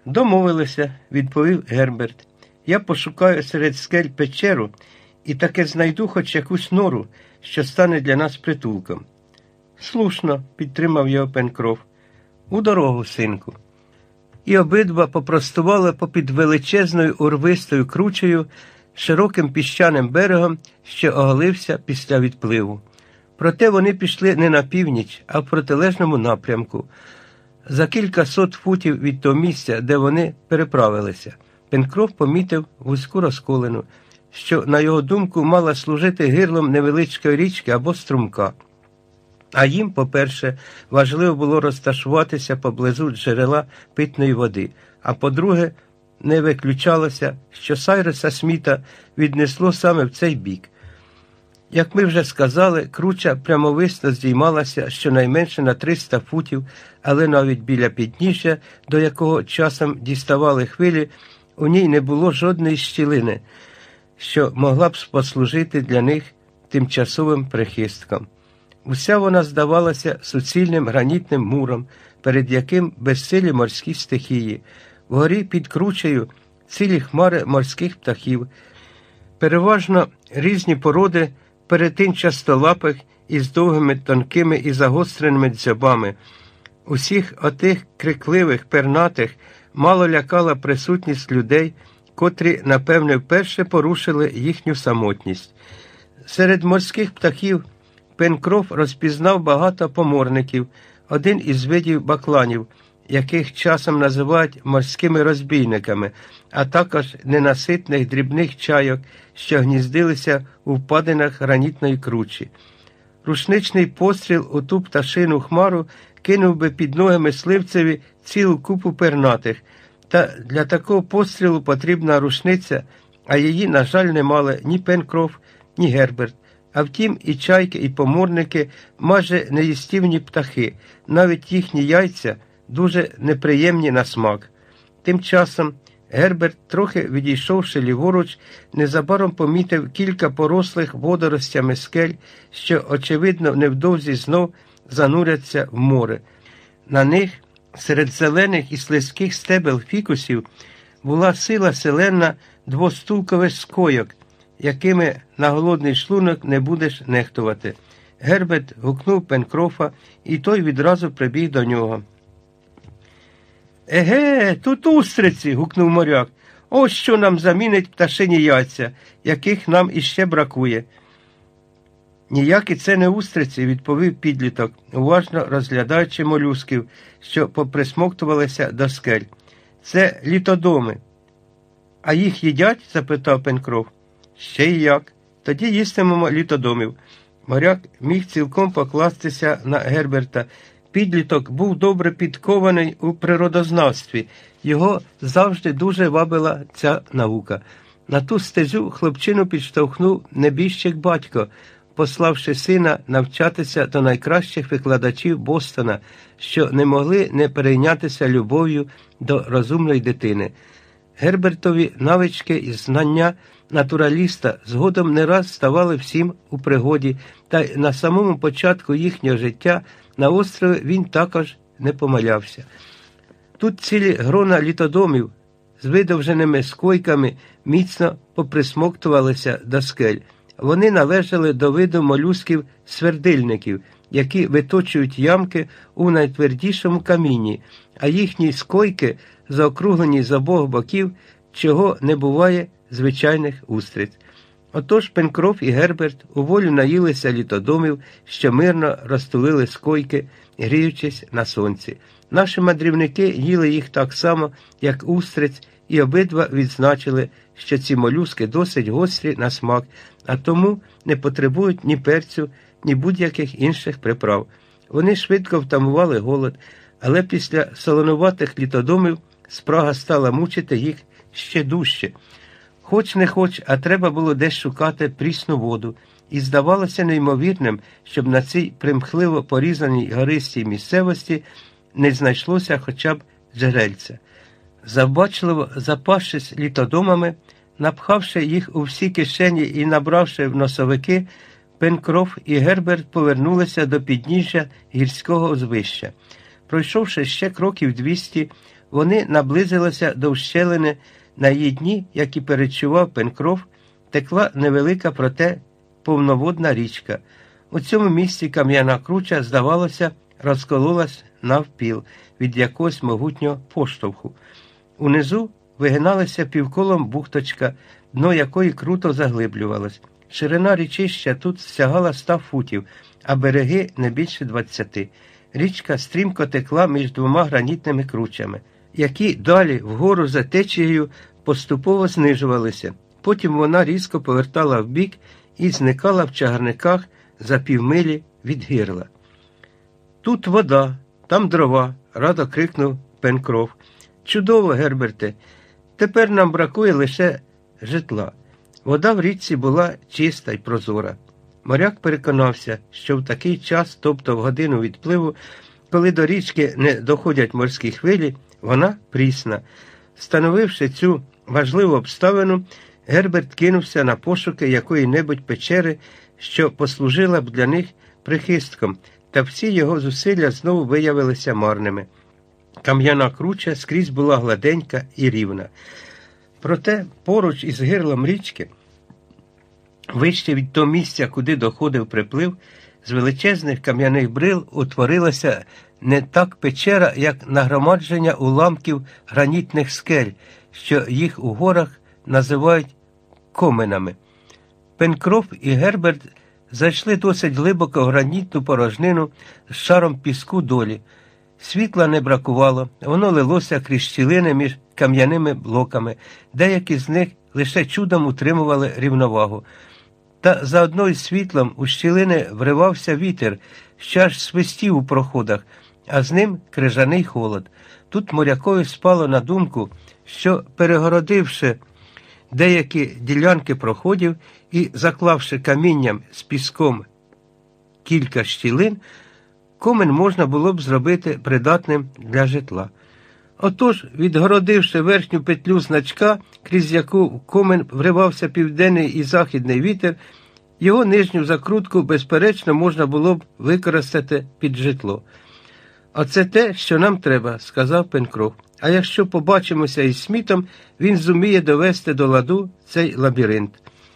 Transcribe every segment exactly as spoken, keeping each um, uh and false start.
Домовилися, відповів Герберт. Я пошукаю серед скель печеру і таки знайду хоч якусь нору, що стане для нас притулком. Слушно, підтримав його Пенкроф. У дорогу, синку. І обидва попростували попід величезною урвистою кручею, широким піщаним берегом, що оголився після відпливу. Проте вони пішли не на північ, а в протилежному напрямку. За кілька сот футів від того місця, де вони переправилися, Пенкроф помітив вузьку розколину, що, на його думку, мала служити гирлом невеличкої річки або струмка. А їм, по-перше, важливо було розташуватися поблизу джерела питної води, а по-друге, не виключалося, що Сайруса Сміта віднесло саме в цей бік. Як ми вже сказали, круча прямовисно здіймалася щонайменше на триста футів, але навіть біля підніжжя, до якого часом діставали хвилі, у ній не було жодної щілини, що могла б послужити для них тимчасовим прихистком. Уся вона здавалася суцільним гранітним муром, перед яким безсилі морські стихії. Вгорі під кручею цілі хмари морських птахів, переважно різні породи перетинчастолапих із довгими, тонкими і загостреними дзьобами. Усіх отих крикливих, пернатих мало лякала присутність людей, котрі, напевне, вперше порушили їхню самотність. Серед морських птахів Пенкроф розпізнав багато поморників, один із видів бакланів, яких часом називають морськими розбійниками, а також ненаситних дрібних чайок, що гніздилися у впадинах гранітної кручі. Рушничний постріл у ту пташину хмару кинув би під ноги мисливцеві цілу купу пернатих, та для такого пострілу потрібна рушниця, а її, на жаль, не мали ні Пенкроф, ні Герберт. А втім, і чайки, і поморники майже неїстівні птахи, навіть їхні яйця дуже неприємні на смак. Тим часом Герберт, трохи відійшовши ліворуч, незабаром помітив кілька порослих водоростями скель, що, очевидно, невдовзі знов зануряться в море. На них, серед зелених і слизьких стебел фікусів, була сила селена двостулкових скойок, якими на голодний шлунок не будеш нехтувати. Герберт гукнув Пенкрофа, і той відразу прибіг до нього. «Еге, тут устриці!» – гукнув моряк. «Ось що нам замінить пташині яйця, яких нам іще бракує». «Ніякі це не устриці», – відповів підліток, уважно розглядаючи молюсків, що поприсмоктувалися до скель. «Це літодоми». «А їх їдять?» – запитав Пенкроф. «Ще й як. Тоді їстимемо літодомів». Моряк міг цілком покластися на Герберта. Підліток був добре підкований у природознавстві. Його завжди дуже вабила ця наука. На ту стезю хлопчину підштовхнув небіжчик батько, пославши сина навчатися до найкращих викладачів Бостона, що не могли не перейнятися любов'ю до розумної дитини. Гербертові навички і знання натураліста згодом не раз ставали всім у пригоді, та й на самому початку їхнього життя на острові він також не помилявся. Тут цілі грона літодомів з видовженими скойками міцно поприсмоктувалися до скель. Вони належали до виду молюсків-свердильників, які виточують ямки у найтвердішому камінні, а їхні скойки заокруглені з обох боків, чого не буває звичайних устриць. Отож Пенкроф і Герберт у волю наїлися літодомів, що мирно розтулили скойки, гріючись на сонці. Наші мандрівники їли їх так само, як устриць, і обидва відзначили, що ці молюски досить гострі на смак, а тому не потребують ні перцю, ні будь-яких інших приправ. Вони швидко втамували голод, але після солонуватих літодомів спрага стала мучити їх ще дужче. Хоч не хоч, а треба було десь шукати прісну воду, і здавалося неймовірним, щоб на цій примхливо порізаній гористій місцевості не знайшлося хоча б джерельця. Завбачливо запавшись літодомами, напхавши їх у всі кишені і набравши в носовики, Пенкроф і Герберт повернулися до підніжжя гірського узвища. Пройшовши ще кроків двісті, Вони наблизилися до ущелини. На її дні, як і передчував Пенкроф, текла невелика, проте повноводна річка. У цьому місці кам'яна круча, здавалося, розкололась навпіл від якогось могутнього поштовху. Унизу вигиналася півколом бухточка, дно якої круто заглиблювалось. Ширина річища тут сягала ста футів, а береги не більше двадцяти. Річка стрімко текла між двома гранітними кручами, які далі вгору за течією поступово знижувалися. Потім вона різко повертала вбік і зникала в чагарниках за півмилі від гирла. «Тут вода, там дрова», – радо крикнув Пенкроф. «Чудово, Герберте! Тепер нам бракує лише житла». Вода в річці була чиста й прозора. Моряк переконався, що в такий час, тобто в годину відпливу, коли до річки не доходять морські хвилі, вона прісна. Встановивши цю важливу обставину, Герберт кинувся на пошуки якої-небудь печери, що послужила б для них прихистком, та всі його зусилля знову виявилися марними. Кам'яна круча скрізь була гладенька і рівна. Проте поруч із гирлом річки, вище від того місця, куди доходив приплив, з величезних кам'яних брил утворилася не так печера, як нагромадження уламків гранітних скель, що їх у горах називають коменами. Пенкроф і Герберт зайшли досить глибоко в гранітну порожнину з шаром піску долі. Світла не бракувало, воно лилося крізь щілини між кам'яними блоками, деякі з них лише чудом утримували рівновагу. Та за одною світлом у щілини вривався вітер, що аж свистів у проходах, а з ним крижаний холод. Тут морякові спало на думку, що, перегородивши деякі ділянки проходів і заклавши камінням з піском кілька щілин, комен можна було б зробити придатним для житла. Отож, відгородивши верхню петлю значка, крізь яку в комен вривався південний і західний вітер, його нижню закрутку, безперечно, можна було б використати під житло. «Оце те, що нам треба», – сказав Пенкроф. «А якщо побачимося із Смітом, він зуміє довести до ладу цей лабіринт».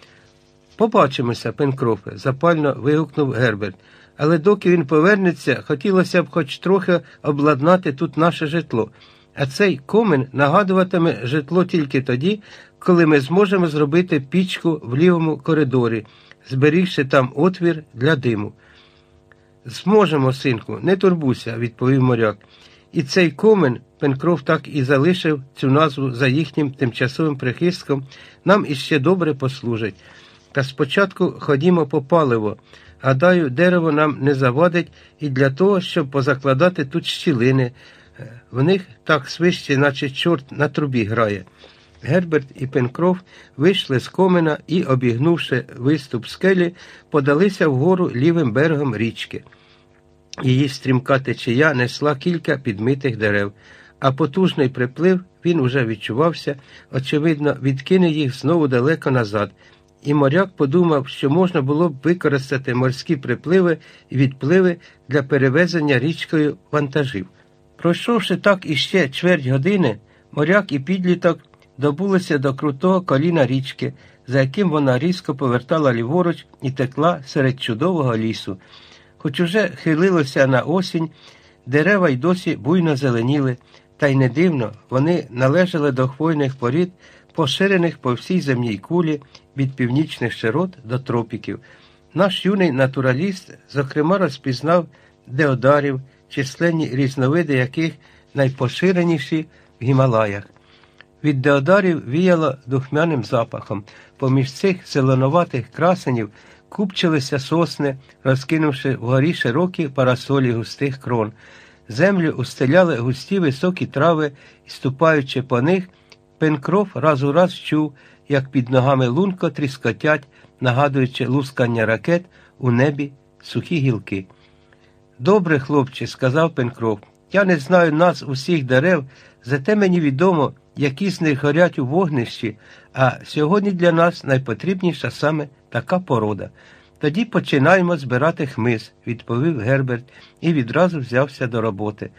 «Побачимося, Пенкрофе», – запально вигукнув Герберт. «Але доки він повернеться, хотілося б хоч трохи обладнати тут наше житло. А цей комен нагадуватиме житло тільки тоді, коли ми зможемо зробити пічку в лівому коридорі, зберігши там отвір для диму». «Зможемо, синку, не турбуйся», – відповів моряк. І цей комен, Пенкроф так і залишив цю назву за їхнім тимчасовим прихистком, нам іще добре послужить. Та спочатку ходімо по паливо. Гадаю, дерево нам не завадить і для того, щоб позакладати тут щілини. В них так свище, наче чорт на трубі грає». Герберт і Пенкроф вийшли з комена і, обігнувши виступ скелі, подалися вгору лівим берегом річки. Її стрімка течія несла кілька підмитих дерев, а потужний приплив, він уже відчувався, очевидно, відкине їх знову далеко назад, і моряк подумав, що можна було б використати морські припливи і відпливи для перевезення річкою вантажів. Пройшовши так іще чверть години, моряк і підліток добулися до крутого коліна річки, за яким вона різко повертала ліворуч і текла серед чудового лісу. Хоч уже хилилося на осінь, дерева й досі буйно зеленіли, та й не дивно, вони належали до хвойних порід, поширених по всій земній кулі від північних широт до тропіків. Наш юний натураліст, зокрема, розпізнав деодарів, численні різновиди яких найпоширеніші в Гімалаях. Від деодарів віяло духмяним запахом. Поміж цих зеленуватих красенів купчилися сосни, розкинувши вгорі широкі парасолі густих крон. Землю устеляли густі високі трави, і, ступаючи по них, Пенкроф раз у раз чув, як під ногами лунко тріскотять, нагадуючи лускання ракет у небі сухі гілки. «Добре, хлопче», – сказав Пенкроф, – «я не знаю назв усіх дерев, зате мені відомо, які з них горять у вогнищі, а сьогодні для нас найпотрібніша саме така порода». «Тоді починаємо збирати хмиз», – відповів Герберт і відразу взявся до роботи.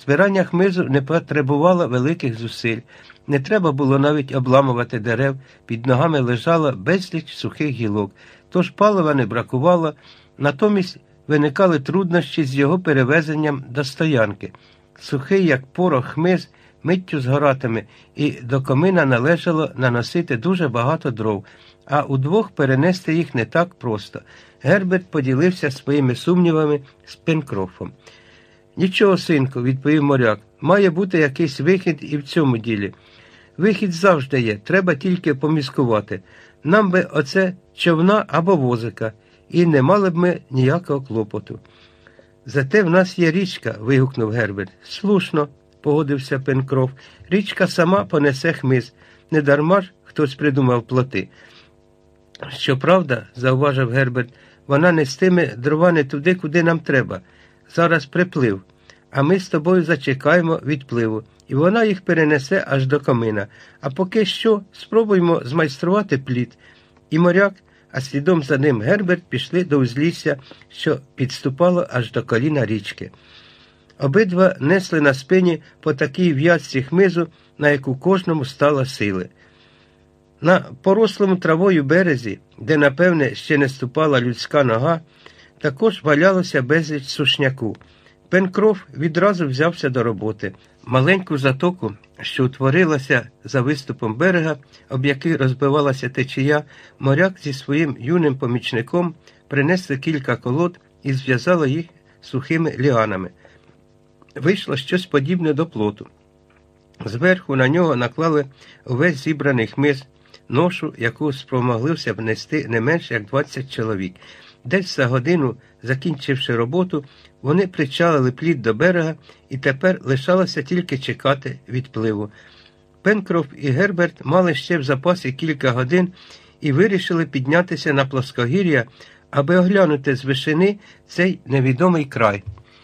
Збирання хмизу не потребувало великих зусиль. Не треба було навіть обламувати дерев, під ногами лежало безліч сухих гілок, тож палива не бракувало, натомість виникали труднощі з його перевезенням до стоянки. Сухий, як порох, хмиз миттю згоратиме, і до комина належало наносити дуже багато дров, а удвох перенести їх не так просто. Герберт поділився своїми сумнівами з Пенкрофом. «Нічого, синку», – відповів моряк, – «має бути якийсь вихід і в цьому ділі». «Вихід завжди є, треба тільки поміскувати. Нам би оце човна або возика, і не мали б ми ніякого клопоту». «Зате в нас є річка», – вигукнув Герберт. «Слушно», – погодився Пенкроф, – «річка сама понесе хмиз. Недарма ж хтось придумав плоти». «Щоправда», – зауважив Герберт, – «вона нестиме дрова не туди, куди нам треба. Зараз приплив, а ми з тобою зачекаємо відпливу, і вона їх перенесе аж до комина. А поки що спробуймо змайструвати плід». І моряк, а слідом за ним Герберт пішли до узлісся, що підступало аж до коліна річки. Обидва несли на спині по такій в'язці хмизу, на яку кожному стало сили. На порослому травою березі, де, напевне, ще не ступала людська нога, також валялося безліч сушняку. Пенкроф відразу взявся до роботи. Маленьку затоку, що утворилася за виступом берега, об який розбивалася течія, моряк зі своїм юним помічником принесли кілька колод і зв'язали їх сухими ліанами. Вийшло щось подібне до плоту. Зверху на нього наклали увесь зібраний хмиз, ношу, яку спромоглився внести не менше, як двадцять чоловік. Десь за годину, закінчивши роботу, вони причалили плід до берега, і тепер лишалося тільки чекати відпливу. Пенкроф і Герберт мали ще в запасі кілька годин і вирішили піднятися на плоскогір'я, аби оглянути з вишини цей невідомий край.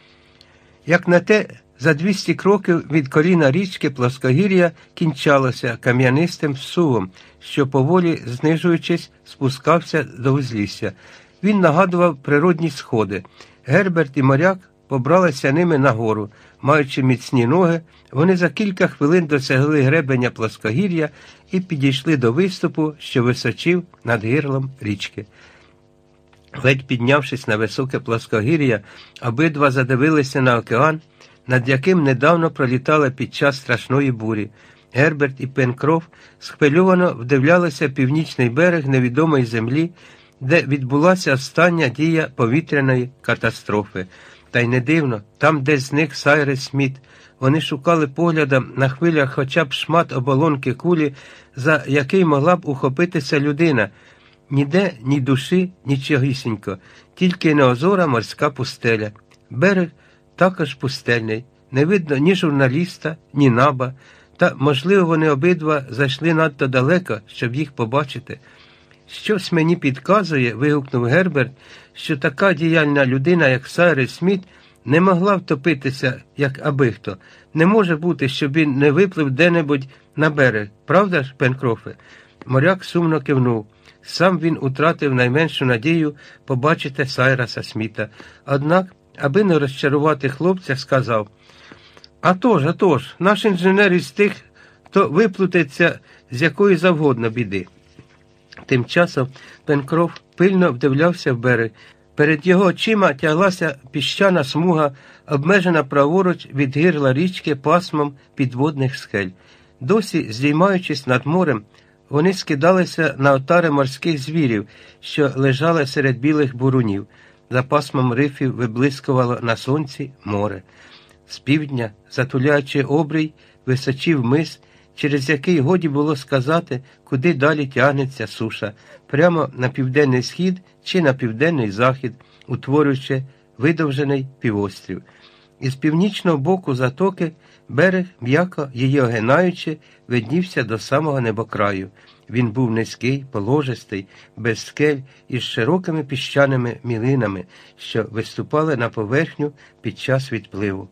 Як на те, за двісті кроків від коліна річки плоскогір'я кінчалося кам'янистим сувом, що поволі, знижуючись, спускався до узлісся. Він нагадував природні сходи. Герберт і моряк побралися ними нагору. Маючи міцні ноги, вони за кілька хвилин досягли гребеня плоскогір'я і підійшли до виступу, що височив над гирлом річки. Ледь піднявшись на високе плоскогір'я, обидва задивилися на океан, над яким недавно пролітали під час страшної бурі. Герберт і Пенкроф схвильовано вдивлялися північний берег невідомої землі, де відбулася остання дія повітряної катастрофи. Та й не дивно, там десь зник Сайрес Сміт. Вони шукали поглядом на хвилях хоча б шмат оболонки кулі, за який могла б ухопитися людина. Ніде ні душі, нічогісінько, тільки неозора морська пустеля. Берег також пустельний, не видно ні журналіста, ні наба, та, можливо, вони обидва зайшли надто далеко, щоб їх побачити. «Щось мені підказує», – вигукнув Герберт, – що така діяльна людина, як Сайрес Сміт, не могла втопитися, як аби хто. Не може бути, щоб він не виплив де-небудь на берег. Правда ж, Пенкрофе?» Моряк сумно кивнув. Сам він утратив найменшу надію побачити Сайреса Сміта. Однак, аби не розчарувати хлопця, сказав: «А тож, а тож, наш інженер із тих, хто виплутається з якої завгодно біди». Тим часом Пенкроф пильно вдивлявся в берег. Перед його очима тяглася піщана смуга, обмежена праворуч від гирла річки пасмом підводних скель. Досі, здіймаючись над морем, вони скидалися на отари морських звірів, що лежали серед білих бурунів. За пасмом рифів виблискувало на сонці море. З півдня, затуляючи обрій, височив мис, через який годі було сказати, куди далі тягнеться суша, прямо на південний схід чи на південний захід, утворюючи видовжений півострів. Із північного боку затоки берег, м'яко її огинаючи, виднівся до самого небокраю. Він був низький, положистий, без скель із широкими піщаними мілинами, що виступали на поверхню під час відпливу.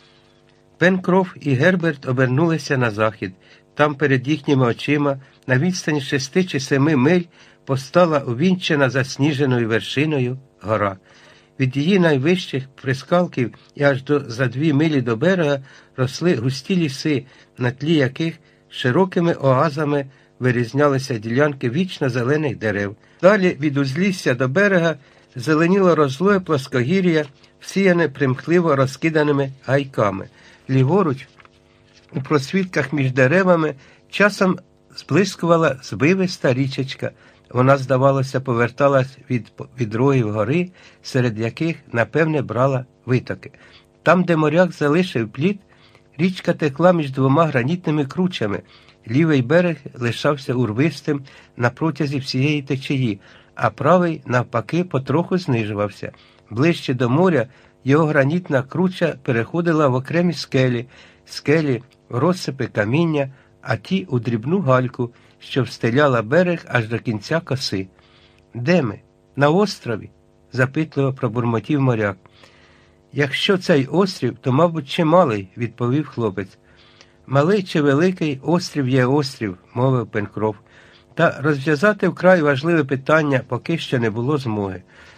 Пенкроф і Герберт обернулися на захід. Там перед їхніми очима, на відстані шести чи семи миль, постала увінчена засніженою вершиною гора. Від її найвищих прискалків і аж до за дві милі до берега росли густі ліси, на тлі яких широкими оазами вирізнялися ділянки вічно зелених дерев. Далі від узлісся до берега зеленіло розлоє плоскогір'я, всіяне примхливо розкиданими гайками. Ліворуч, у просвітках між деревами, часом зблискувала звивиста річечка. Вона, здавалося, поверталась від відрогів гори, серед яких, напевне, брала витоки. Там, де моряк залишив плід, річка текла між двома гранітними кручами. Лівий берег лишався урвистим на протязі всієї течії, а правий, навпаки, потроху знижувався. Ближче до моря його гранітна круча переходила в окремі скелі, скелі в розсипи каміння, а ті у дрібну гальку, що встеляла берег аж до кінця коси. «Де ми? На острові?» – запитливо пробурмотів моряк. «Якщо цей острів, то, мабуть, чималий», – відповів хлопець. «Малий чи великий, острів є острів», – мовив Пенкроф. Та розв'язати вкрай важливе питання поки що не було змоги.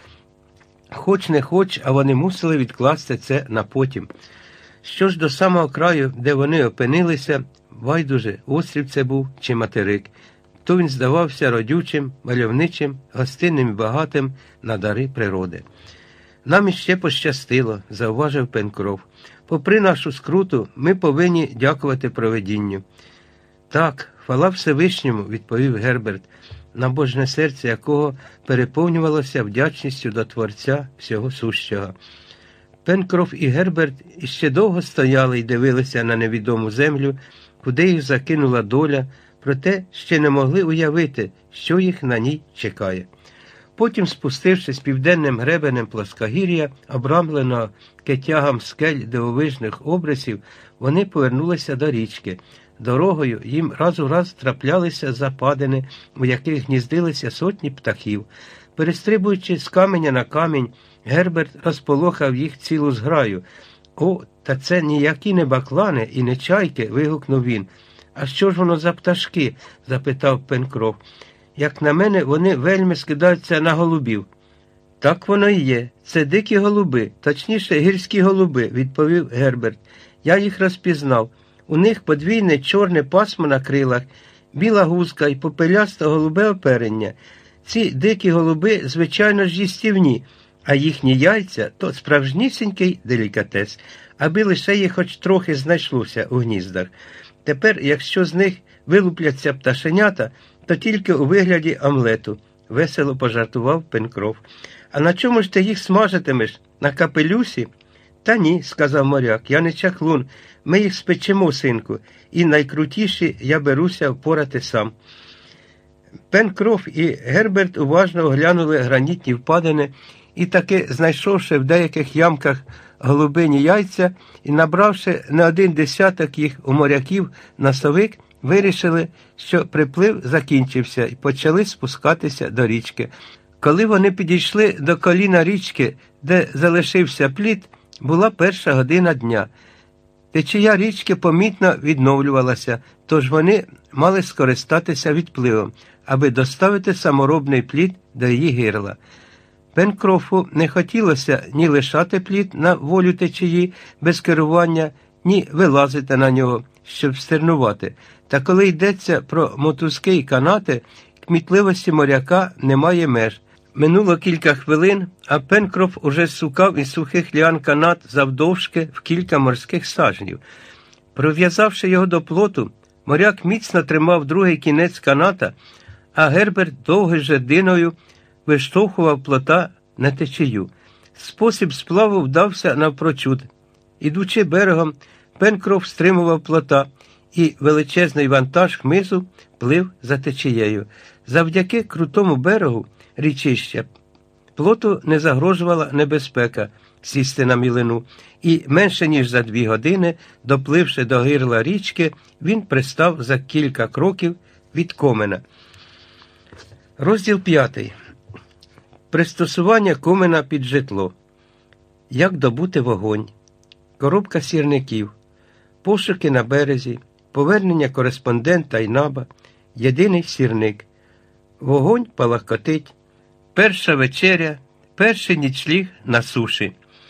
Хоч не хоч, а вони мусили відкласти це на потім. Що ж до самого краю, де вони опинилися, байдуже, острів це був чи материк, то він здавався родючим, мальовничим, гостинним і багатим на дари природи. «Нам іще пощастило», – зауважив Пенкроф. «Попри нашу скруту, ми повинні дякувати провидінню». «Так, хвала Всевишньому», – відповів Герберт, набожне серце якого переповнювалося вдячністю до Творця всього сущого. Пенкроф і Герберт іще довго стояли і дивилися на невідому землю, куди їх закинула доля, проте ще не могли уявити, що їх на ній чекає. Потім, спустившись південним гребенем плоскогір'я, обрамленого кетягом скель дивовижних обрисів, вони повернулися до річки. Дорогою їм раз у раз траплялися западини, у яких гніздилися сотні птахів. Перестрибуючи з каменя на камінь, Герберт розполохав їх цілу зграю. «О, та це ніякі не баклани і не чайки!» – вигукнув він. «А що ж воно за пташки?» – запитав Пенкроф. «Як на мене, вони вельми скидаються на голубів». «Так воно і є. Це дикі голуби, точніше гірські голуби», – відповів Герберт. «Я їх розпізнав. У них подвійне чорне пасмо на крилах, біла гузка і попелясте голубе оперення. Ці дикі голуби, звичайно ж, їстівні, а їхні яйця – то справжнісінький делікатес, аби лише їх хоч трохи знайшлося у гніздах. Тепер, якщо з них вилупляться пташенята, то тільки у вигляді омлету», – весело пожартував Пенкроф. «А на чому ж ти їх смажитимеш? На капелюсі?» «Та ні», – сказав моряк, – «я не чаклун. Ми їх спечемо, синку, і найкрутіші я беруся впорати сам». Пенкроф і Герберт уважно оглянули гранітні впадини і таки, знайшовши в деяких ямках голубині яйця і набравши не один десяток їх у моряків носовик, вирішили, що приплив закінчився і почали спускатися до річки. Коли вони підійшли до коліна річки, де залишився плід, була перша година дня. Течія річки помітно відновлювалася, тож вони мали скористатися відпливом, аби доставити саморобний плід до її гирла. Пенкрофу не хотілося ні лишати плід на волю течії без керування, ні вилазити на нього, щоб стернувати. Та коли йдеться про мотузки й канати, кмітливості моряка немає меж. Минуло кілька хвилин, а Пенкроф уже сукав із сухих ліан канат завдовжки в кілька морських сажнів. Прив'язавши його до плоту, моряк міцно тримав другий кінець каната, а Герберт довгою жердиною виштовхував плота на течію. Спосіб сплаву вдався навпрочуд. Ідучи берегом, Пенкроф стримував плота, і величезний вантаж хмизу плив за течією. Завдяки крутому берегу річища плоту не загрожувала небезпека сісти на мілину, і менше ніж за дві години, допливши до гирла річки, він пристав за кілька кроків від комина. Розділ п'ятий. Пристосування комина під житло. Як добути вогонь. Коробка сірників. Пошуки на березі. Повернення кореспондента й наба. Єдиний сірник. Вогонь палахкотить. Перша вечеря. Перший нічліг на суші.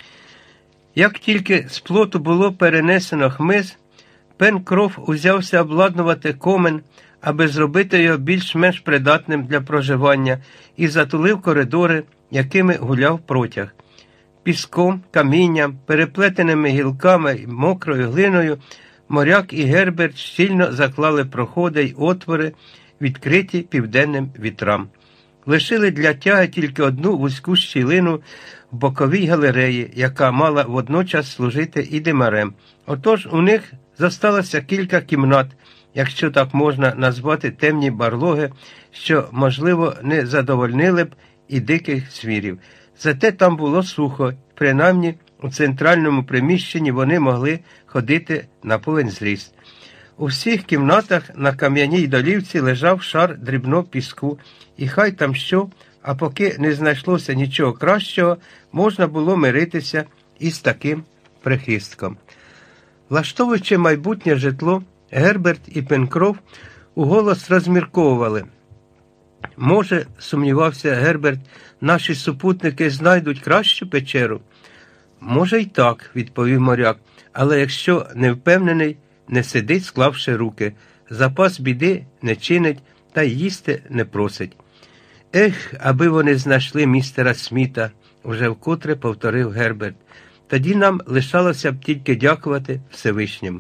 Як тільки з плоту було перенесено хмиз, Пенкроф узявся обладнувати комен, аби зробити його більш-менш придатним для проживання, і затулив коридори, якими гуляв протяг. Піском, камінням, переплетеними гілками і мокрою глиною моряк і Герберт щільно заклали проходи й отвори, відкриті південним вітрам. Лишили для тяги тільки одну вузьку щілину в боковій галереї, яка мала водночас служити і димарем. Отож у них зосталося кілька кімнат, якщо так можна назвати темні барлоги, що, можливо, не задовольнили б і диких звірів. Зате там було сухо, принаймні у центральному приміщенні вони могли ходити на повен зріст. У всіх кімнатах на кам'яній долівці лежав шар дрібного піску, і хай там що, а поки не знайшлося нічого кращого, можна було миритися із таким прихистком. Влаштовуючи майбутнє житло, Герберт і Пенкроф уголос розмірковували. Може, сумнівався Герберт, наші супутники знайдуть кращу печеру? Може й так, відповів моряк, але якщо не впевнений, не сидить, склавши руки. Запас біди не чинить, та й їсти не просить. Ех, аби вони знайшли містера Сміта, вже вкотре повторив Герберт. Тоді нам лишалося б тільки дякувати Всевишньому.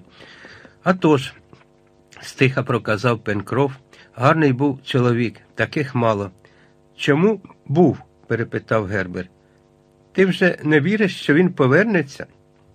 А тож, стиха проказав Пенкроф, гарний був чоловік, таких мало. Чому був? Перепитав Герберт. Ти вже не віриш, що він повернеться?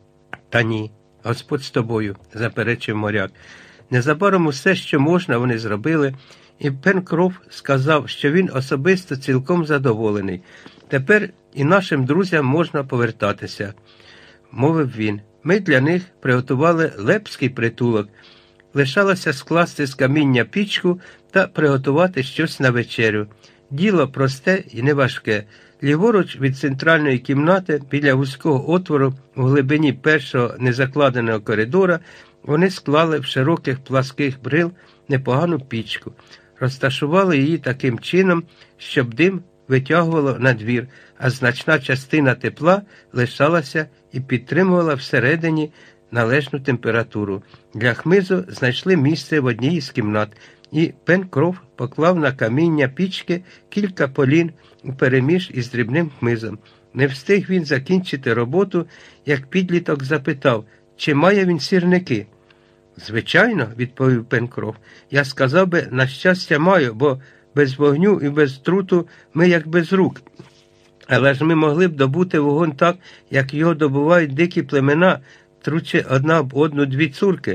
Та ні, Господь з тобою, заперечив моряк. Незабаром усе, що можна, вони зробили, і Пенкроф сказав, що він особисто цілком задоволений. Тепер і нашим друзям можна повертатися, мовив він. Ми для них приготували лепський притулок. Лишалося скласти з каміння пічку та приготувати щось на вечерю. Діло просте і неважке. Ліворуч від центральної кімнати, біля вузького отвору у глибині першого незакладеного коридора, вони склали в широких пласких брил непогану пічку. Розташували її таким чином, щоб дим витягувало на двір, а значна частина тепла лишалася і підтримувала всередині належну температуру. Для хмизу знайшли місце в одній із кімнат, і Пенкроф поклав на каміння пічки кілька полін упереміж із дрібним хмизом. Не встиг він закінчити роботу, як підліток запитав, чи має він сірники. «Звичайно», – відповів Пенкроф, – «я сказав би, на щастя маю, бо без вогню і без труту ми як без рук. Але ж ми могли б добути вогонь так, як його добувають дикі племена, тручи одна об одну дві цурки.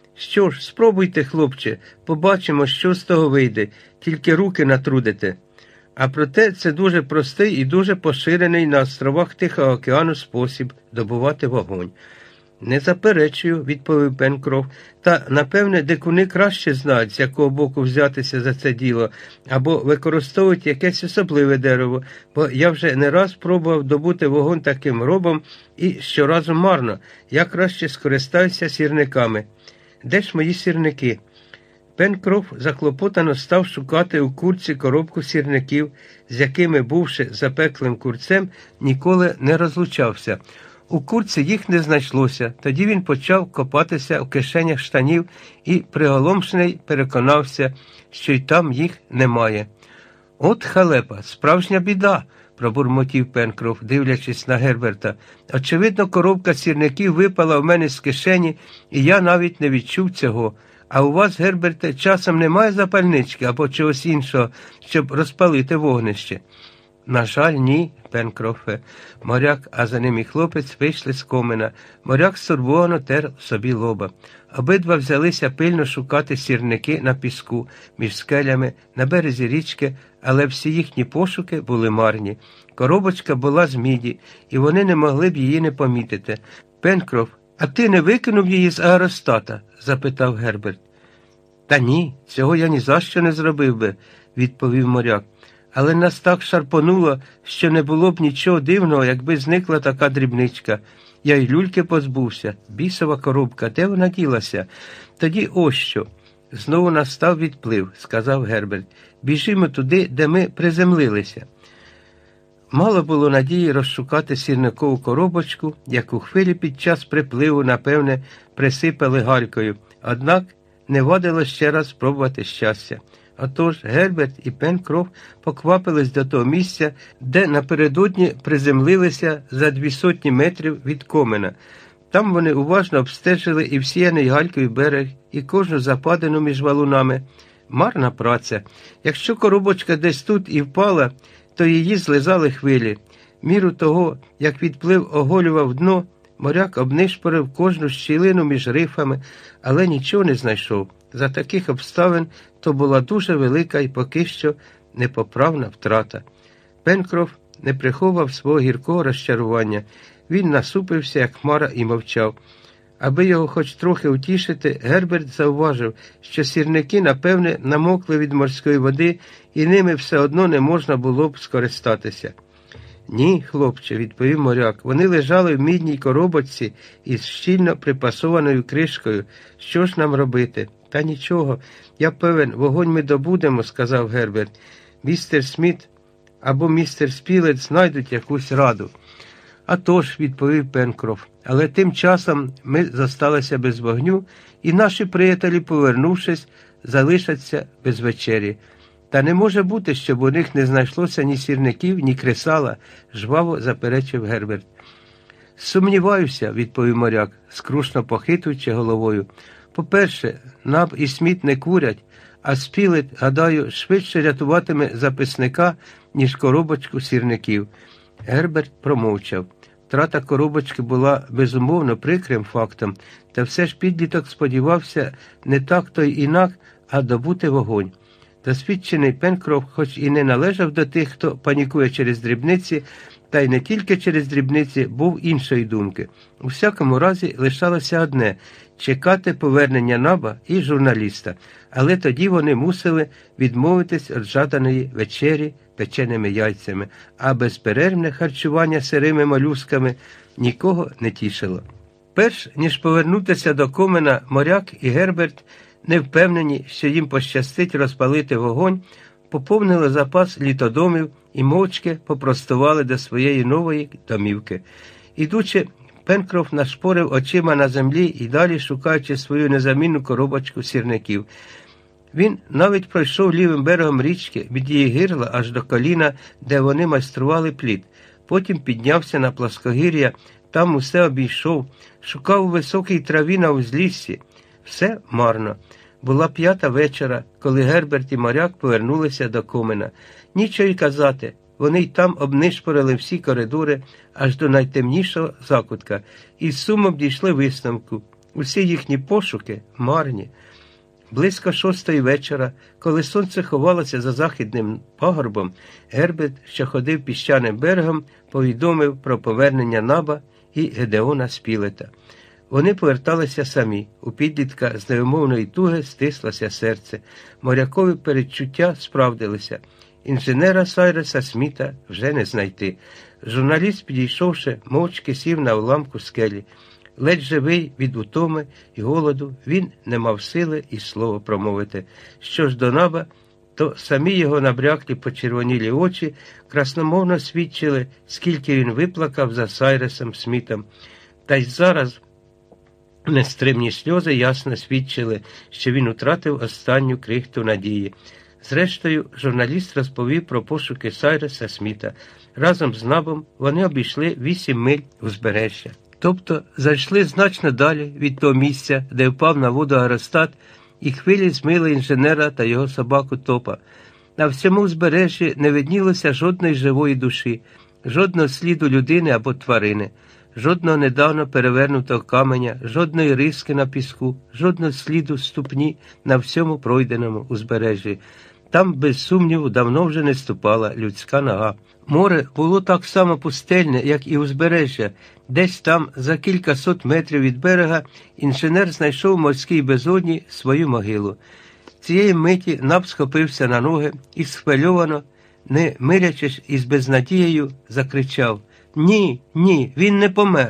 Що ж, спробуйте, хлопче, побачимо, що з того вийде, тільки руки натрудите». А проте це дуже простий і дуже поширений на островах Тихого океану спосіб добувати вогонь. «Не заперечую», – відповів Пенкроф, – «та, напевне, дикуни краще знають, з якого боку взятися за це діло, або використовують якесь особливе дерево, бо я вже не раз пробував добути вогонь таким робом, і щоразу марно, я краще скористаюся сірниками. Де ж мої сірники?» Пенкроф заклопотано став шукати у курці коробку сірників, з якими, бувши запеклим курцем, ніколи не розлучався. У курці їх не знайшлося, тоді він почав копатися в кишенях штанів і приголомшений переконався, що й там їх немає. «От халепа, справжня біда», – пробурмотів Пенкроф, дивлячись на Герберта. «Очевидно, коробка сірників випала в мене з кишені, і я навіть не відчув цього. А у вас, Герберте, часом немає запальнички або чогось іншого, щоб розпалити вогнище?» «На жаль, ні, Пенкрофе». Моряк, а за ним і хлопець вийшли з комина. Моряк стурбовано тер собі лоба. Обидва взялися пильно шукати сірники на піску, між скелями, на березі річки, але всі їхні пошуки були марні. Коробочка була з міді, і вони не могли б її не помітити. «Пенкроф, а ти не викинув її з аеростата?» – запитав Герберт. «Та ні, цього я ні за що не зробив би», – відповів моряк. «Але нас так шарпонуло, що не було б нічого дивного, якби зникла така дрібничка. Я й люльки позбувся. Бісова коробка, де вона ділася? Тоді ось що. Знову настав відплив», – сказав Герберт. «Біжимо туди, де ми приземлилися». Мало було надії розшукати сірникову коробочку, яку хвилі під час припливу, напевне, присипали галькою, однак не вадило ще раз спробувати щастя. Отож Герберт і Пенкроф поквапились до того місця, де напередодні приземлилися за дві сотні метрів від комина. Там вони уважно обстежили і всіяний галькою берег, і кожну западину між валунами. Марна праця. Якщо коробочка десь тут і впала, то її злизали хвилі. Міру того, як відплив оголював дно, моряк обнишпорив кожну щілину між рифами, але нічого не знайшов. За таких обставин то була дуже велика і поки що непоправна втрата. Пенкроф не приховав свого гіркого розчарування. Він насупився, як хмара, і мовчав. Аби його хоч трохи утішити, Герберт зауважив, що сірники, напевне, намокли від морської води, і ними все одно не можна було б скористатися. «Ні, хлопче», – відповів моряк, – «вони лежали в мідній коробочці із щільно припасованою кришкою. Що ж нам робити?» «Та нічого, я певен, вогонь ми добудемо», – сказав Герберт. «Містер Сміт або містер Спілет знайдуть якусь раду». «А тож», – відповів Пенкроф, – «але тим часом ми зосталися без вогню, і наші приятелі, повернувшись, залишаться без вечері». «Та не може бути, щоб у них не знайшлося ні сірників, ні кресала», – жваво заперечив Герберт. «Сумніваюся», – відповів моряк, скрушно похитуючи головою. «По-перше, Наб і Сміт не курять, а Спілет, гадаю, швидше рятуватиме записника, ніж коробочку сірників». Герберт промовчав. Втрата коробочки була безумовно прикрим фактом, та все ж підліток сподівався не так то й інак, а добути вогонь. Досвідчений Пенкроф, хоч і не належав до тих, хто панікує через дрібниці, та й не тільки через дрібниці, був іншої думки. У всякому разі, лишалося одне – чекати повернення Наба і журналіста. Але тоді вони мусили відмовитись від жаданої вечері печеними яйцями, а безперервне харчування сирими молюсками нікого не тішило. Перш ніж повернутися до комина, моряк і Герберт, не впевнені, що їм пощастить розпалити вогонь, поповнили запас літодомів і мовчки попростували до своєї нової домівки. Ідучи, Пенкроф нашпорив очима на землі і далі шукаючи свою незамінну коробочку сірників. Він навіть пройшов лівим берегом річки від її гирла аж до коліна, де вони майстрували плід. Потім піднявся на плоскогір'я, там усе обійшов, шукав у високій траві на узліссі. Все марно. Була п'ята вечора, коли Герберт і моряк повернулися до комина. Нічого й казати, вони й там обнишпорили всі коридори аж до найтемнішого закутка, і з сумом дійшли висновку. Усі їхні пошуки марні. Близько шостої вечора, коли сонце ховалося за західним пагорбом, Герберт, що ходив піщаним берегом, повідомив про повернення Наба і Гедеона Спілета. Вони поверталися самі. У підлітка з невимовної туги стислося серце. Морякові передчуття справдилися. Інженера Сайреса Сміта вже не знайти. Журналіст, підійшовши, мовчки сів на уламку скелі. Ледь живий від утоми і голоду, він не мав сили і слова промовити. Що ж до Наба, то самі його набряклі почервонілі очі красномовно свідчили, скільки він виплакав за Сайресом Смітом. Та й зараз нестримні сльози ясно свідчили, що він втратив останню крихту надії. Зрештою, журналіст розповів про пошуки Сайреса Сміта. Разом з Набом вони обійшли вісім миль узбережжя. Тобто зайшли значно далі від того місця, де впав на воду аеростат, і хвилі змили інженера та його собаку Топа. На всьому узбережжі не виднілося жодної живої душі, жодного сліду людини або тварини, жодного недавно перевернутого каменя, жодної риски на піску, жодного сліду ступні на всьому пройденому узбережжі. Там, без сумніву, давно вже не ступала людська нога. Море було так само пустельне, як і узбережжя. Десь там, за кілька сот метрів від берега, інженер знайшов в морській безодні свою могилу. Цієї миті Наб схопився на ноги і схвильовано, не мирячись із безнадією, закричав: «Ні, ні, він не помер!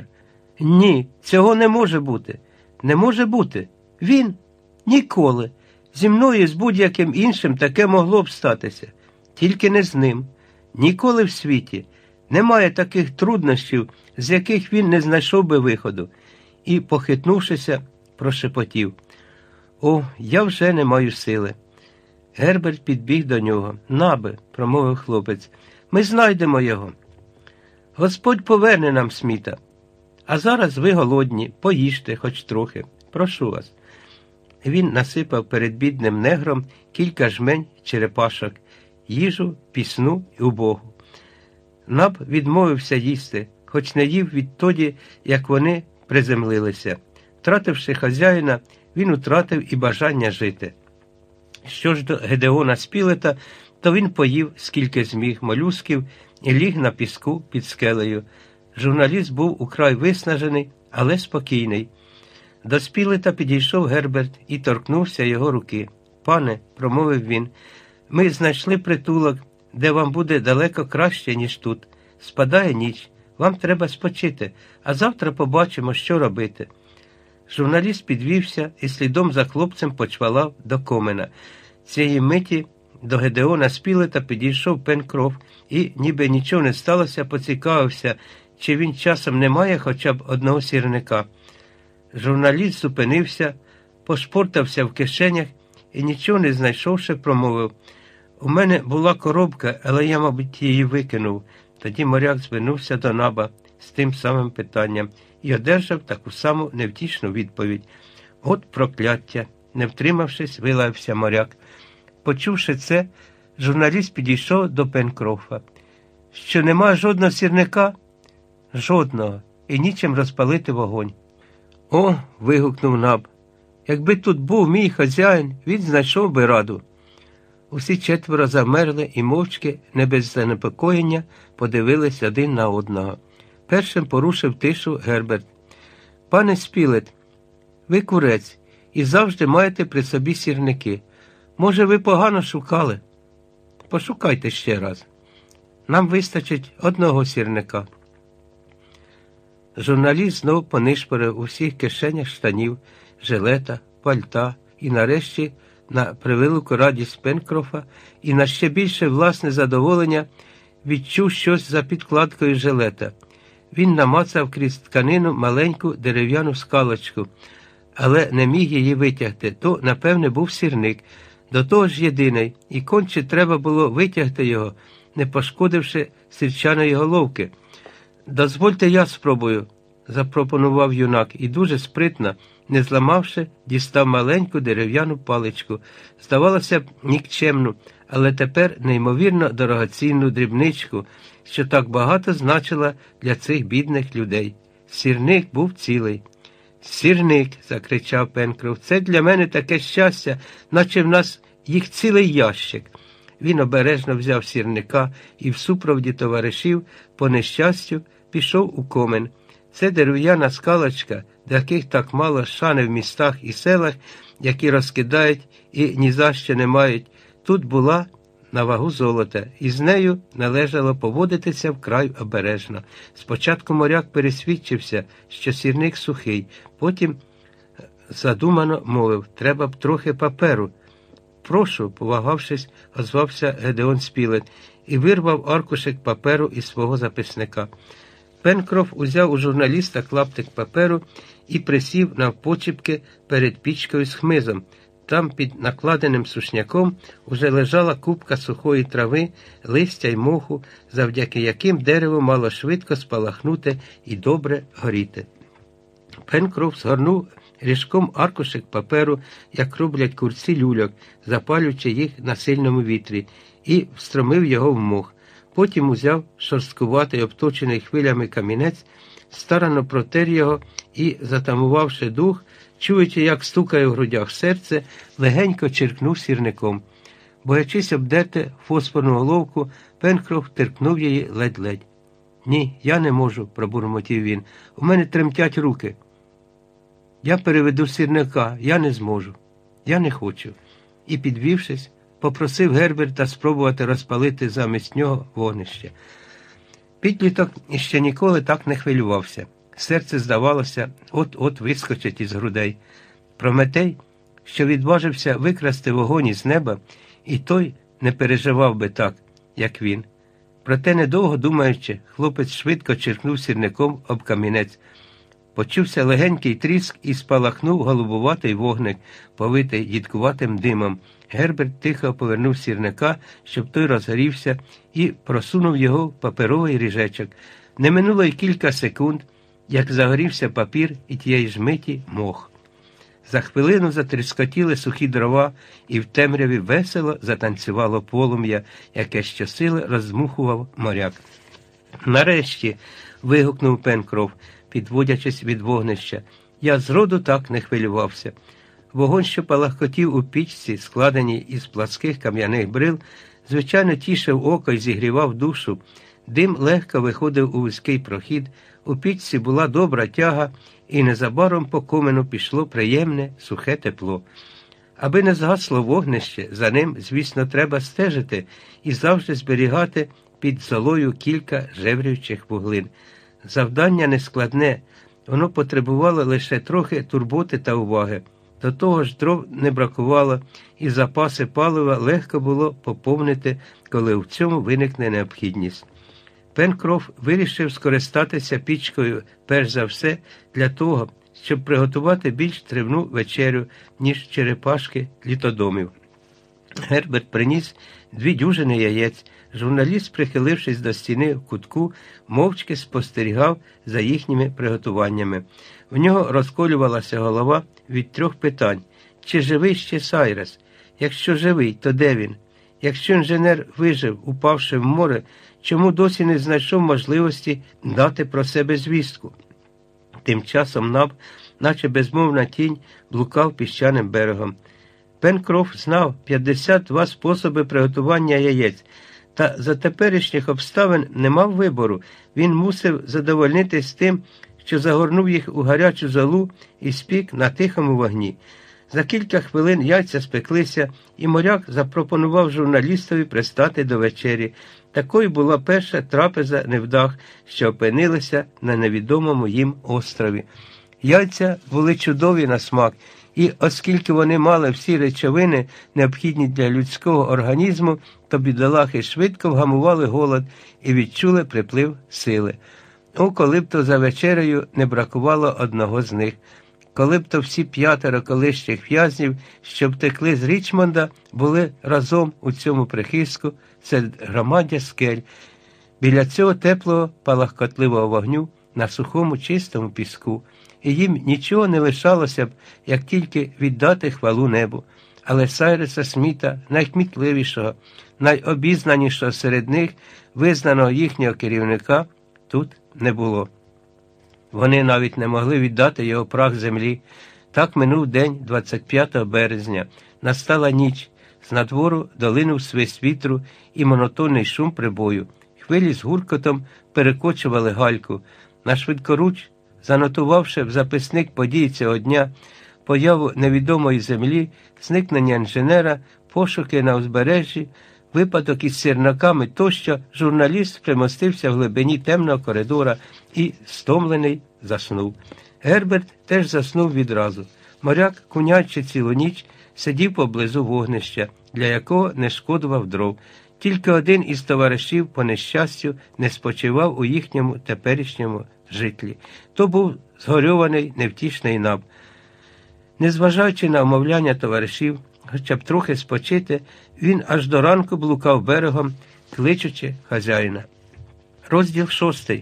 Ні, цього не може бути! Не може бути! Він? Ніколи! Зі мною і з будь-яким іншим таке могло б статися. Тільки не з ним. Ніколи в світі. Немає таких труднощів, з яких він не знайшов би виходу. І, похитнувшися, прошепотів: «О, я вже не маю сили». Герберт підбіг до нього. «Набе», – промовив хлопець, – «ми знайдемо його. Господь поверне нам Сміта. А зараз ви голодні, поїжте хоч трохи. Прошу вас». Він насипав перед бідним негром кілька жмень черепашок, їжу, пісну і убогу. Наб відмовився їсти, хоч не їв відтоді, як вони приземлилися. Втративши хазяїна, він втратив і бажання жити. Що ж до Гедеона Спілета, то він поїв, скільки зміг, молюсків і ліг на піску під скелею. Журналіст був украй виснажений, але спокійний. До Спілета підійшов Герберт і торкнувся його руки. «Пане», – промовив він, – «ми знайшли притулок, де вам буде далеко краще, ніж тут. Спадає ніч, вам треба спочити, а завтра побачимо, що робити». Журналіст підвівся і слідом за хлопцем почвалав до комина. Цієї миті до Гедеона Спілета підійшов Пенкроф і, ніби нічого не сталося, поцікавився, чи він часом не має хоча б одного сірника. Журналіст зупинився, пошпортався в кишенях і, нічого не знайшовши, промовив: «У мене була коробка, але я, мабуть, її викинув». Тоді моряк звернувся до Наба з тим самим питанням і одержав таку саму невтішну відповідь. «От прокляття!» – не втримавшись, вилаявся моряк. Почувши це, журналіст підійшов до Пенкрофа. «Що нема жодного сірника?» «Жодного, і нічим розпалити вогонь». «О!» – вигукнув Наб. «Якби тут був мій хазяїн, він знайшов би раду». Усі четверо замерли і мовчки, не без занепокоєння, подивились один на одного. Першим порушив тишу Герберт. «Пане Спілет, ви курець і завжди маєте при собі сірники. Може, ви погано шукали? Пошукайте ще раз. Нам вистачить одного сірника». Журналіст знов понишпорив у всіх кишенях штанів, жилета, пальта і нарешті на превелику радість Пенкрофа і на ще більше власне задоволення відчув щось за підкладкою жилета. Він намацав крізь тканину маленьку дерев'яну скалочку, але не міг її витягти. То, напевне, був сірник, до того ж єдиний, і конче треба було витягти його, не пошкодивши сірчаної головки. «Дозвольте я спробую», – запропонував юнак, і дуже спритно, не зламавши, дістав маленьку дерев'яну паличку. Здавалося б, нікчемну, але тепер неймовірно дорогоцінну дрібничку, що так багато значила для цих бідних людей. Сірник був цілий. «Сірник!» – закричав Пенкроф. «Це для мене таке щастя, наче в нас їх цілий ящик». Він обережно взяв сірника і в супроводі товаришів, по нещастю, пішов у комин. Це дерев'яна скалочка, до яких так мало шани в містах і селах, які розкидають і ні за що не мають, тут була на вагу золота, і з нею належало поводитися вкрай обережно. Спочатку моряк пересвідчився, що сірник сухий, потім задумано мовив: «Треба б трохи паперу». «Прошу», повагавшись, озвався Гедеон Спілет і вирвав аркушик паперу із свого записника. Пенкроф узяв у журналіста клаптик паперу і присів навпочіпки перед пічкою з хмизом. Там під накладеним сушняком уже лежала купка сухої трави, листя й моху, завдяки яким дерево мало швидко спалахнути і добре горіти. Пенкроф згорнув ріжком аркушик паперу, як роблять курці люльок, запалюючи їх на сильному вітрі, і встромив його в мох. Потім узяв шорсткуватий, обточений хвилями камінець, старанно протер його і, затамувавши дух, чуючи, як стукає в грудях серце, легенько черкнув сірником. Боячись обдерти фосфорну головку, Пенкроф теркнув її ледь-ледь. «Ні, я не можу», – пробурмотів він. «У мене тремтять руки. Я переведу сірника, я не зможу. Я не хочу». І, підвівшись, попросив Герберта спробувати розпалити замість нього вогнище. Підліток іще ніколи так не хвилювався. Серце, здавалося, от-от вискочить із грудей. Прометей, що відважився викрасти вогонь із неба, і той не переживав би так, як він. Проте, недовго думаючи, хлопець швидко черкнув сірником об камінець. Почувся легенький тріск і спалахнув голубуватий вогник, повитий дідкуватим димом. Герберт тихо повернув сірника, щоб той розгорівся, і просунув його в паперовий ріжечок. Не минуло й кілька секунд, як загорівся папір і тієї ж миті мох. За хвилину затріскотіли сухі дрова, і в темряві весело затанцювало полум'я, яке щосили роздмухував моряк. «Нарешті!» – вигукнув Пенкроф, підводячись від вогнища. «Я зроду так не хвилювався». Вогонь, що палахкотів у пічці, складеній із пласких кам'яних брил, звичайно тішив око і зігрівав душу. Дим легко виходив у вузький прохід, у пічці була добра тяга, і незабаром по комину пішло приємне, сухе тепло. Аби не згасло вогнище, за ним, звісно, треба стежити і завжди зберігати під золою кілька жеврюючих вуглин. Завдання нескладне, воно потребувало лише трохи турботи та уваги. До того ж дров не бракувало, і запаси палива легко було поповнити, коли в цьому виникне необхідність. Пенкроф вирішив скористатися пічкою перш за все для того, щоб приготувати більш тривну вечерю, ніж черепашки літодомів. Герберт приніс дві дюжини яєць. Журналіст, прихилившись до стіни в кутку, мовчки спостерігав за їхніми приготуваннями. В нього розколювалася голова від трьох питань. Чи живий ще Сайрес? Якщо живий, то де він? Якщо інженер вижив, упавши в море, чому досі не знайшов можливості дати про себе звістку? Тим часом Наб, наче безмовна тінь, блукав піщаним берегом. Пенкроф знав п'ятдесят два способи приготування яєць, та за теперішніх обставин не мав вибору. Він мусив задовольнитись тим, що загорнув їх у гарячу золу і спік на тихому вогні. За кілька хвилин яйця спеклися, і моряк запропонував журналістові пристати до вечері. Такою була перша трапеза невдах, що опинилися на невідомому їм острові. Яйця були чудові на смак, і оскільки вони мали всі речовини, необхідні для людського організму, то бідолахи швидко вгамували голод і відчули приплив сили. О, коли б то за вечерею не бракувало одного з них. Коли б то всі п'ятеро колишніх в'язнів, що втекли з Річмонда, були разом у цьому прихистку серед громаддя скель, біля цього теплого палахкотливого вогню на сухому чистому піску, і їм нічого не лишалося б, як тільки віддати хвалу небу. Але Сайреса Сміта, найкмітливішого, найобізнанішого серед них, визнаного їхнього керівника, тут не було. Вони навіть не могли віддати його прах землі. Так минув день двадцять п'ятого березня. Настала ніч. З надвору долинув свист вітру і монотонний шум прибою. Хвилі з гуркотом перекочували гальку. На швидкоруч, занотувавши в записник подій цього дня, появу невідомої землі, зникнення інженера, пошуки на узбережжі, випадок із сірниками тощо, журналіст примостився в глибині темного коридора і, стомлений, заснув. Герберт теж заснув відразу. Моряк, кунячи цілу ніч, сидів поблизу вогнища, для якого не шкодував дров. Тільки один із товаришів, по нещастю, не спочивав у їхньому теперішньому житлі. То був згорьований, невтішний Наб. Незважаючи на умовляння товаришів, хоча б трохи спочити, він аж до ранку блукав берегом, кличучи хазяїна. Розділ шостий.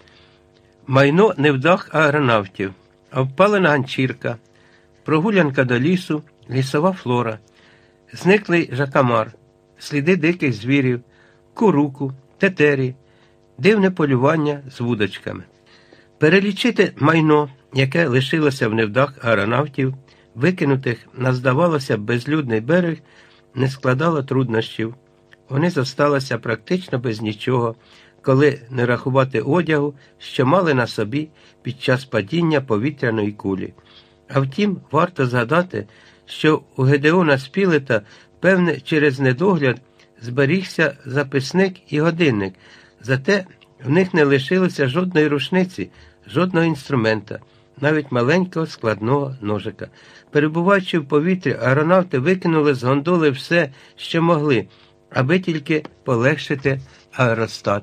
Майно невдах аеронавтів. Обпалена ганчірка, прогулянка до лісу, лісова флора, зниклий жакамар, сліди диких звірів, куруку, тетері, дивне полювання з вудочками. Перелічити майно, яке лишилося в невдах аеронавтів, викинутих на, здавалося, безлюдний берег, не складало труднощів. Вони зосталися практично без нічого, коли не рахувати одягу, що мали на собі під час падіння повітряної кулі. А втім, варто згадати, що у Гедеона Спілета, певне, через недогляд, зберігся записник і годинник, зате в них не лишилося жодної рушниці, жодного інструмента, навіть маленького складного ножика. Перебуваючи в повітрі, аеронавти викинули з гондоли все, що могли, аби тільки полегшити аеростат.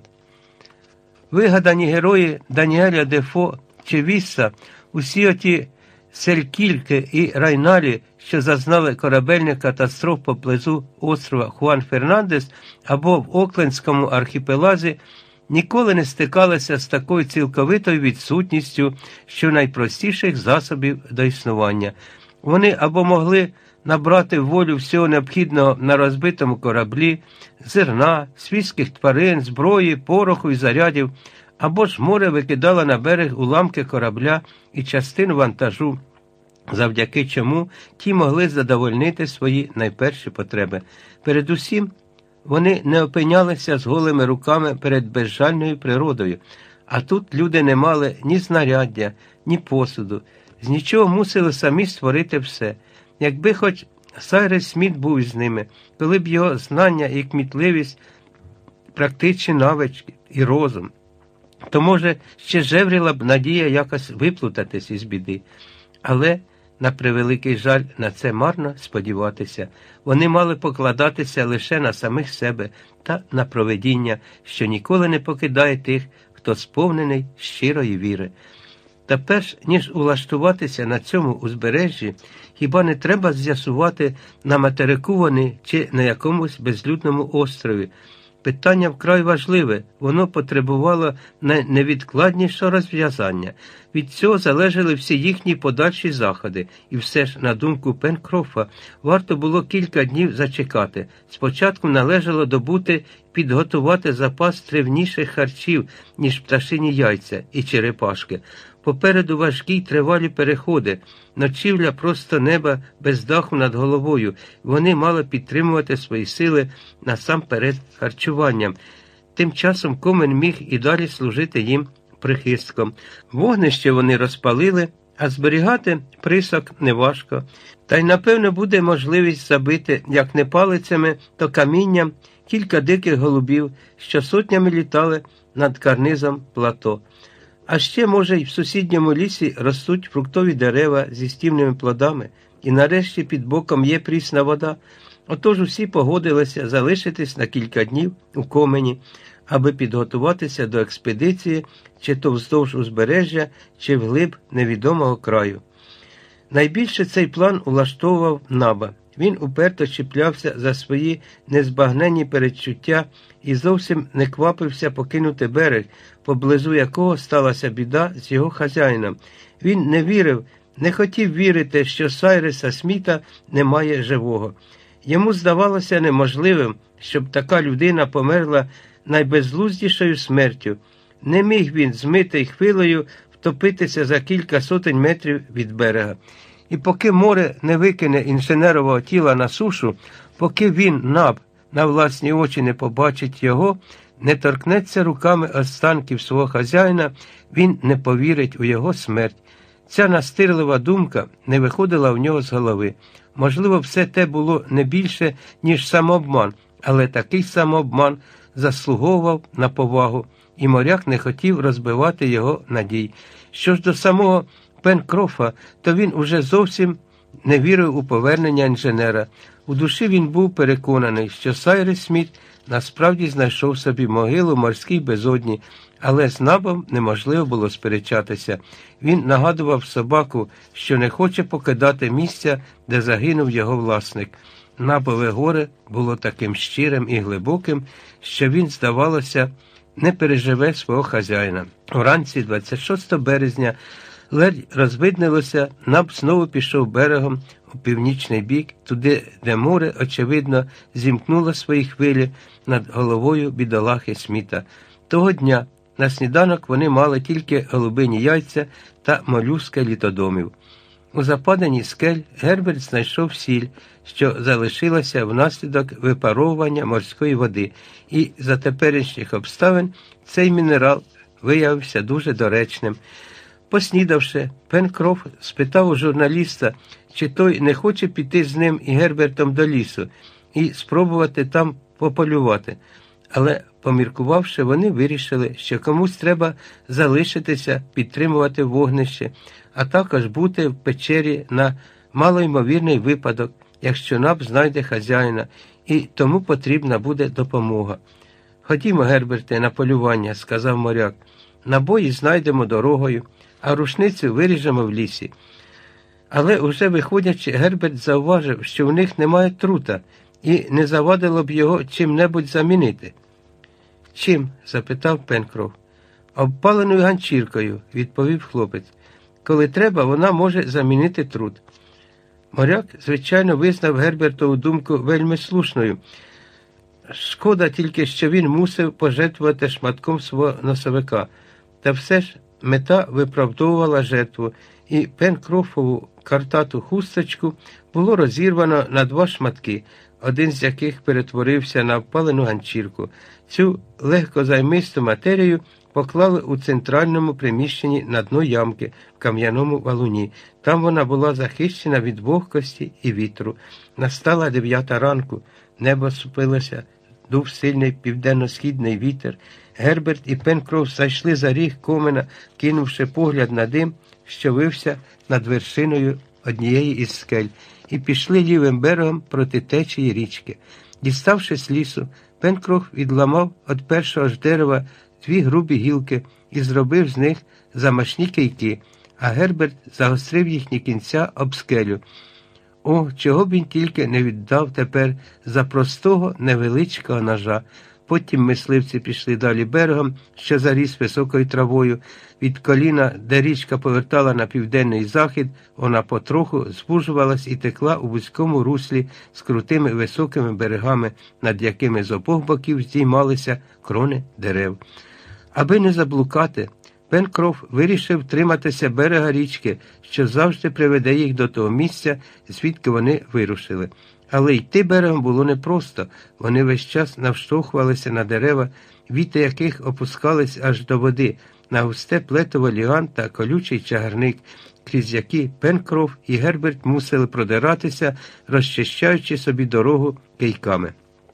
Вигадані герої Даніеля Дефо чи Вісса, усі оті Селькільки і Райналі, що зазнали корабельних катастроф поблизу острова Хуан Фернандес або в Оклендському архіпелазі, ніколи не стикалися з такою цілковитою відсутністю щонайпростіших засобів до існування. Вони або могли набрати волю всього необхідного на розбитому кораблі, зерна, свійських тварин, зброї, пороху і зарядів, або ж море викидало на берег уламки корабля і частину вантажу, завдяки чому ті могли задовольнити свої найперші потреби. Передусім, вони не опинялися з голими руками перед безжальною природою, а тут люди не мали ні знаряддя, ні посуду, з нічого мусили самі створити все. Якби хоч Сайрес Сміт був із ними, коли б його знання і кмітливість, практичні навички і розум, то, може, ще жевріла б надія якось виплутатись із біди. Але, на превеликий жаль, на це марно сподіватися. Вони мали покладатися лише на самих себе та на провидіння, що ніколи не покидає тих, хто сповнений щирої віри. Та перш ніж улаштуватися на цьому узбережжі, хіба не треба з'ясувати, на материку вони чи на якомусь безлюдному острові. Питання вкрай важливе, воно потребувало найневідкладнішого розв'язання. Від цього залежали всі їхні подальші заходи. І все ж, на думку Пенкрофа, варто було кілька днів зачекати. Спочатку належало добути, підготувати запас тривніших харчів, ніж пташині яйця і черепашки. Попереду важкі й тривалі переходи, ночівля просто неба без даху над головою. Вони мали підтримувати свої сили насамперед харчуванням. Тим часом Комен міг і далі служити їм прихистком. Вогнище вони розпалили, а зберігати присок неважко. Та й, напевно, буде можливість забити, як не палицями, то камінням, кілька диких голубів, що сотнями літали над карнизом плато. А ще, може, й в сусідньому лісі ростуть фруктові дерева зі стівними плодами, і нарешті під боком є прісна вода. Отож усі погодилися залишитись на кілька днів у Комені, аби підготуватися до експедиції чи то вздовж узбережжя, чи вглиб невідомого краю. Найбільше цей план улаштовував Наба. Він уперто чіплявся за свої незбагненні передчуття і зовсім не квапився покинути берег, поблизу якого сталася біда з його хазяїном. Він не вірив, не хотів вірити, що Сайреса Сміта немає живого. Йому здавалося неможливим, щоб така людина померла найбезглуздішою смертю. Не міг він змитий хвилею втопитися за кілька сотень метрів від берега. І поки море не викине інженерового тіла на сушу, поки він, Наб, на власні очі не побачить його, не торкнеться руками останків свого хазяїна, він не повірить у його смерть. Ця настирлива думка не виходила в нього з голови. Можливо, все те було не більше, ніж самообман, але такий самообман заслуговував на повагу, і моряк не хотів розбивати його надій. Що ж до самого Пенкрофа, то він уже зовсім не вірив у повернення інженера. У душі він був переконаний, що Сайрес Сміт насправді знайшов собі могилу в морській безодні, але з Набом неможливо було сперечатися. Він нагадував собаку, що не хоче покидати місця, де загинув його власник. Набове горе було таким щирим і глибоким, що він, здавалося, не переживе свого хазяїна. Вранці двадцять шостого березня ледь розвиднилося, Наб знову пішов берегом у північний бік, туди, де море, очевидно, зімкнуло свої хвилі над головою бідолахи Сміта. Того дня на сніданок вони мали тільки голубині яйця та молюски літодомів. У западині скель Герберт знайшов сіль, що залишилася внаслідок випаровування морської води, і за теперішніх обставин цей мінерал виявився дуже доречним. Поснідавши, Пенкроф спитав у журналіста, чи той не хоче піти з ним і Гербертом до лісу і спробувати там пополювати. Але, поміркувавши, вони вирішили, що комусь треба залишитися, підтримувати вогнище, а також бути в печері на малоймовірний випадок, якщо Наб знайде хазяїна, і тому потрібна буде допомога. Ходімо, Герберте, на полювання, сказав моряк. Набої знайдемо дорогою, а рушницю виріжемо в лісі. Але уже виходячи, Герберт зауважив, що в них немає трута, і не завадило б його чим-небудь замінити. «Чим?» – запитав Пенкроф. «Обпаленою ганчіркою», – відповів хлопець. «Коли треба, вона може замінити трут». Моряк, звичайно, визнав Гербертову думку вельми слушною. Шкода тільки, що він мусив пожертвувати шматком свого носовика. Та все ж мета виправдовувала жертву, і Пенкрофову картату хусточку було розірвано на два шматки, один з яких перетворився на обпалену ганчірку. Цю легкозаймисту матерію поклали у центральному приміщенні на дно ямки в кам'яному валуні. Там вона була захищена від вогкості і вітру. Настала дев'ята ранку, небо супилося, дув сильний південно-східний вітер. Герберт і Пенкроф зайшли за ріг комина, кинувши погляд на дим, що вився над вершиною однієї із скель, і пішли лівим берегом проти течії річки. Діставшись лісу, Пенкроф відламав від першого ж дерева дві грубі гілки і зробив з них замашні кийки, а Герберт загострив їхні кінця об скелю. О, чого б він тільки не віддав тепер за простого невеличкого ножа. Потім мисливці пішли далі берегом, що заріс високою травою. Від коліна, де річка повертала на південний захід, вона потроху звужувалась і текла у вузькому руслі з крутими високими берегами, над якими з обох боків здіймалися крони дерев. Аби не заблукати, Пенкроф вирішив триматися берега річки, що завжди приведе їх до того місця, звідки вони вирушили. Але йти берегом було непросто. Вони весь час навштовхувалися на дерева, віти яких опускались аж до води, на густе плетово ліан та колючий чагарник, крізь які Пенкроф і Герберт мусили продиратися, розчищаючи собі дорогу кийками.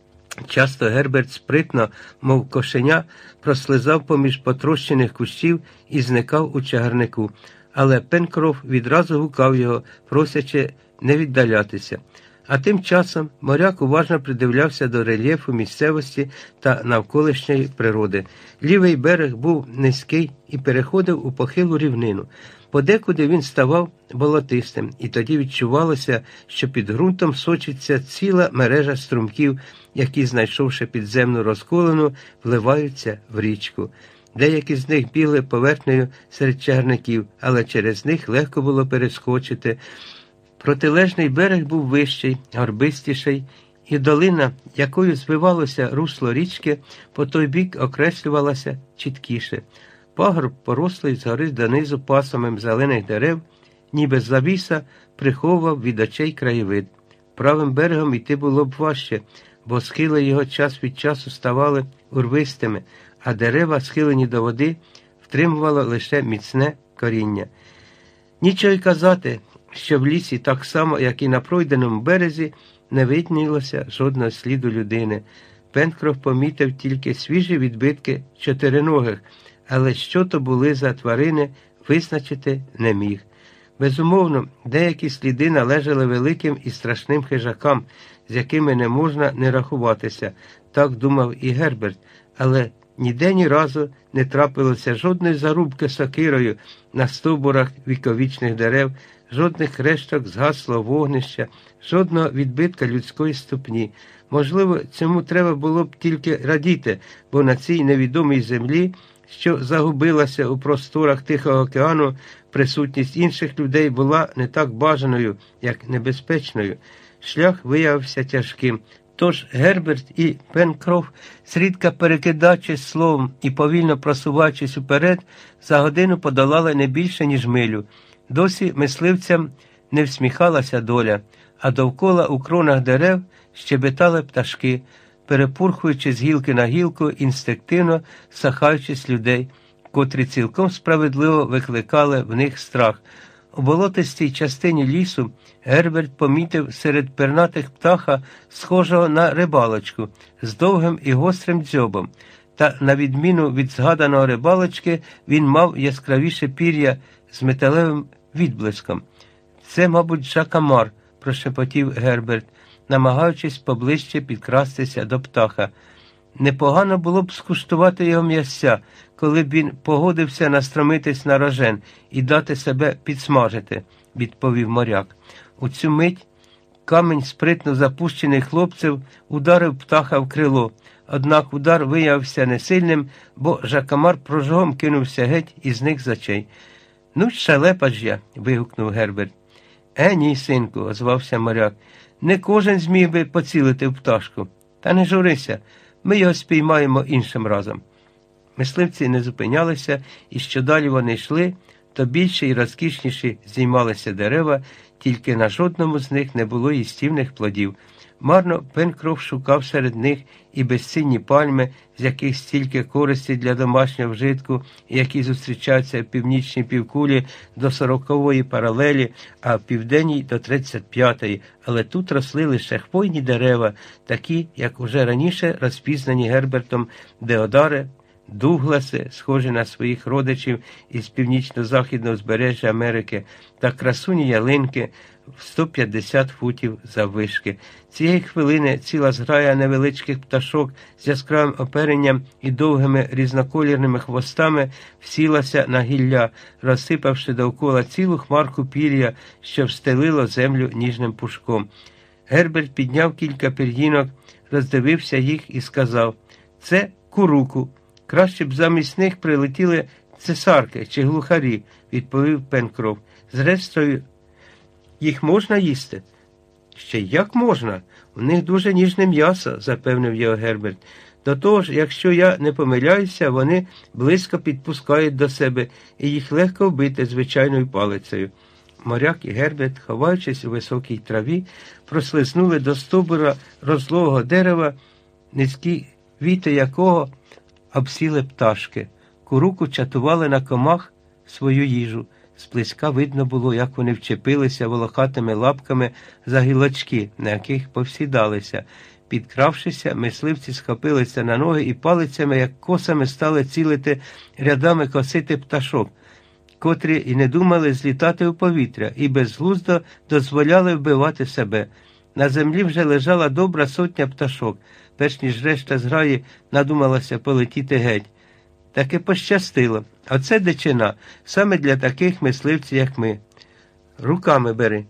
Часто Герберт спритно, мов кошеня, прослизав поміж потрощених кущів і зникав у чагарнику, але Пенкроф відразу гукав його, просячи не віддалятися. А тим часом моряк уважно придивлявся до рельєфу місцевості та навколишньої природи. Лівий берег був низький і переходив у похилу рівнину. Подекуди він ставав болотистим, і тоді відчувалося, що під ґрунтом сочиться ціла мережа струмків, які, знайшовши підземну розколину, вливаються в річку. Деякі з них бігли поверхнею серед чагарників, але через них легко було перескочити. Протилежний берег був вищий, горбистіший, і долина, якою звивалося русло річки, по той бік окреслювалася чіткіше. Пагорб, порослий згори донизу пасомем зелених дерев, ніби завіса, приховував від очей краєвид. Правим берегом йти було б важче, бо схили його час від часу ставали урвистими, а дерева, схилені до води, втримувало лише міцне коріння. Нічого й казати, що в лісі, так само, як і на пройденому березі, не виднілося жодного сліду людини. Пенкроф помітив тільки свіжі відбитки чотириногих, але що то були за тварини, визначити не міг. Безумовно, деякі сліди належали великим і страшним хижакам, з якими не можна не рахуватися, так думав і Герберт, але ніде ні разу не трапилося жодної зарубки сокирою на стовбурах віковічних дерев, жодних решток згаслого вогнища, жодного відбитка людської ступні. Можливо, цьому треба було б тільки радіти, бо на цій невідомій землі, що загубилася у просторах Тихого океану, присутність інших людей була не так бажаною, як небезпечною. Шлях виявився тяжким. Тож Герберт і Пенкроф, зрідка перекидаючись словом і повільно просуваючись уперед, за годину подолали не більше, ніж милю. Досі мисливцям не всміхалася доля, а довкола у кронах дерев щебетали пташки, перепурхуючи з гілки на гілку, інстинктивно сахаючись людей, котрі цілком справедливо викликали в них страх. У болотистій частині лісу Герберт помітив серед пернатих птаха, схожого на рибалочку, з довгим і гострим дзьобом. Та, на відміну від згаданого рибалочки, він мав яскравіше пір'я з металевим відблиском. «Це, мабуть, жакамар», прошепотів Герберт, намагаючись поближче підкрастися до птаха. Непогано було б скуштувати його м'ясця, коли б він погодився настромитись на рожен і дати себе підсмажити, відповів моряк. У цю мить камінь, спритно запущений хлопців, ударив птаха в крило. Однак удар виявився несильним, бо жакамар прожогом кинувся геть і зник з очей. «Ну, щелепа ж я!» – вигукнув Герберт. «Е, ні, синку», – озвався моряк. «Не кожен зміг би поцілити в пташку. Та не журися, ми його спіймаємо іншим разом». Мисливці не зупинялися, і що далі вони йшли, то більше і розкішніші здіймалися дерева, тільки на жодному з них не було їстівних плодів. Марно Пенкроф шукав серед них і безцінні пальми, з яких стільки користі для домашнього вжитку, які зустрічаються в північній півкулі до сорокової паралелі, а в південній до тридцять п'ятої, але тут росли лише хвойні дерева, такі, як уже раніше розпізнані Гербертом деодари, дугласи, схожі на своїх родичів із північно-західного узбережжя Америки, та красуні ялинки в сто п'ятдесят футів заввишки. Цієї хвилини ціла зграя невеличких пташок з яскравим оперенням і довгими різноколірними хвостами всілася на гілля, розсипавши довкола цілу хмарку пір'я, що встелило землю ніжним пушком. Герберт підняв кілька пір'їнок, роздивився їх і сказав: «Це куруку. Краще б замість них прилетіли цесарки чи глухарі», – відповів Пенкроф. «Зрештою, їх можна їсти?» «Ще як можна? У них дуже ніжне м'ясо», – запевнив його Герберт. «До того ж, якщо я не помиляюся, вони близько підпускають до себе, і їх легко вбити звичайною палицею». Моряк і Герберт, ховаючись у високій траві, прослизнули до стовбура розлогого дерева, низькі віти якого обсіли пташки. Куруку чатували на комах свою їжу. Зблизька видно було, як вони вчепилися волохатими лапками за гілочки, на яких повсідалися. Підкравшися, мисливці схопилися на ноги і палицями, як косами, стали цілити, рядами косити пташок, котрі і не думали злітати у повітря, і безглуздо дозволяли вбивати себе. На землі вже лежала добра сотня пташок, перш ніж решта зграї надумалася полетіти геть. Таки пощастило. Оце дичина, саме для таких мисливців, як ми. Руками бери.